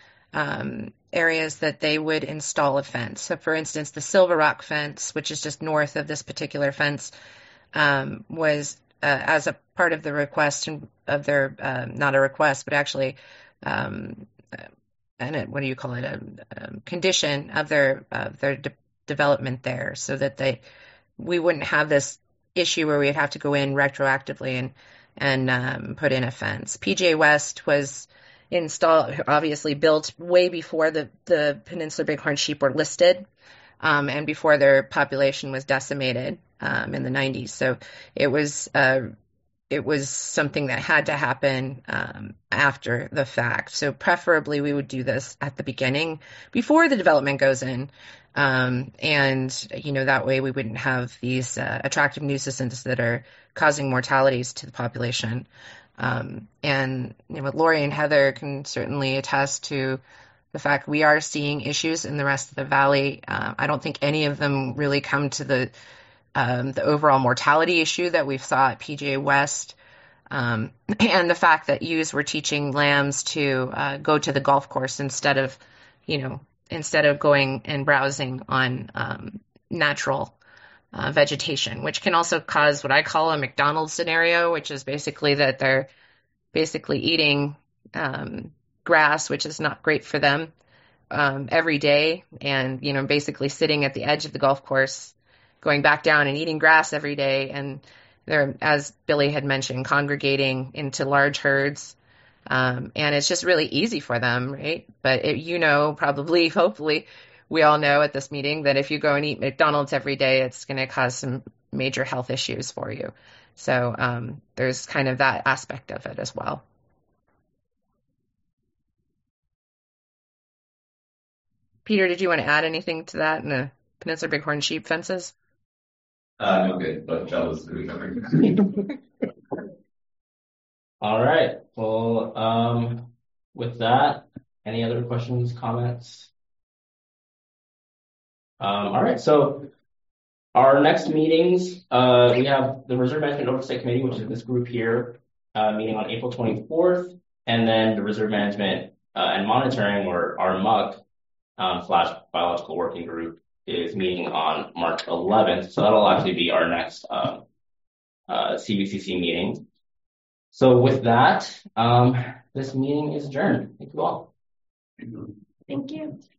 um, areas, that they would install a fence. So, for instance, the Silver Rock fence, which is just north of this particular fence, um, was uh, as a part of the request of their, um, not a request, but actually um, and it, what do you call it, a, a condition of their of their de- development there, so that they we wouldn't have this issue where we'd have to go in retroactively and and um, put in a fence. P G A West was installed, obviously built way before the the Peninsula Bighorn sheep were listed, um, and before their population was decimated um, in the nineties. So it was. Uh, It was something that had to happen um, after the fact. So preferably we would do this at the beginning before the development goes in. Um, and, you know, that way we wouldn't have these uh, attractive nuisances that are causing mortalities to the population. Um, and, you know, Lori and Heather can certainly attest to the fact we are seeing issues in the rest of the valley. Uh, I don't think any of them really come to the Um, the overall mortality issue that we saw at P G A West, um, and the fact that ewes were teaching lambs to uh, go to the golf course instead of, you know, instead of going and browsing on um, natural uh, vegetation, which can also cause what I call a McDonald's scenario, which is basically that they're basically eating um, grass, which is not great for them, um, every day, and, you know, basically sitting at the edge of the golf course, going back down and eating grass every day. And they're, as Billy had mentioned, congregating into large herds. Um, and it's just really easy for them, right? But it, you know, probably, hopefully, we all know at this meeting that if you go and eat McDonald's every day, it's going to cause some major health issues for you. So um, there's kind of that aspect of it as well. Peter, did you want to add anything to that in the Peninsula Bighorn sheep fences? Uh, no good, but that was good. All right. Well, um, with that, any other questions, comments? Um, all right. So our next meetings, uh, we have the Reserve Management Oversight Committee, which is this group here, uh, meeting on April twenty-fourth, and then the Reserve Management uh, and Monitoring, or R M U C, um, slash Biological Working Group, is meeting on March eleventh. So that'll actually be our next uh, uh, C V C C meeting. So with that, um, this meeting is adjourned. Thank you all. Thank you.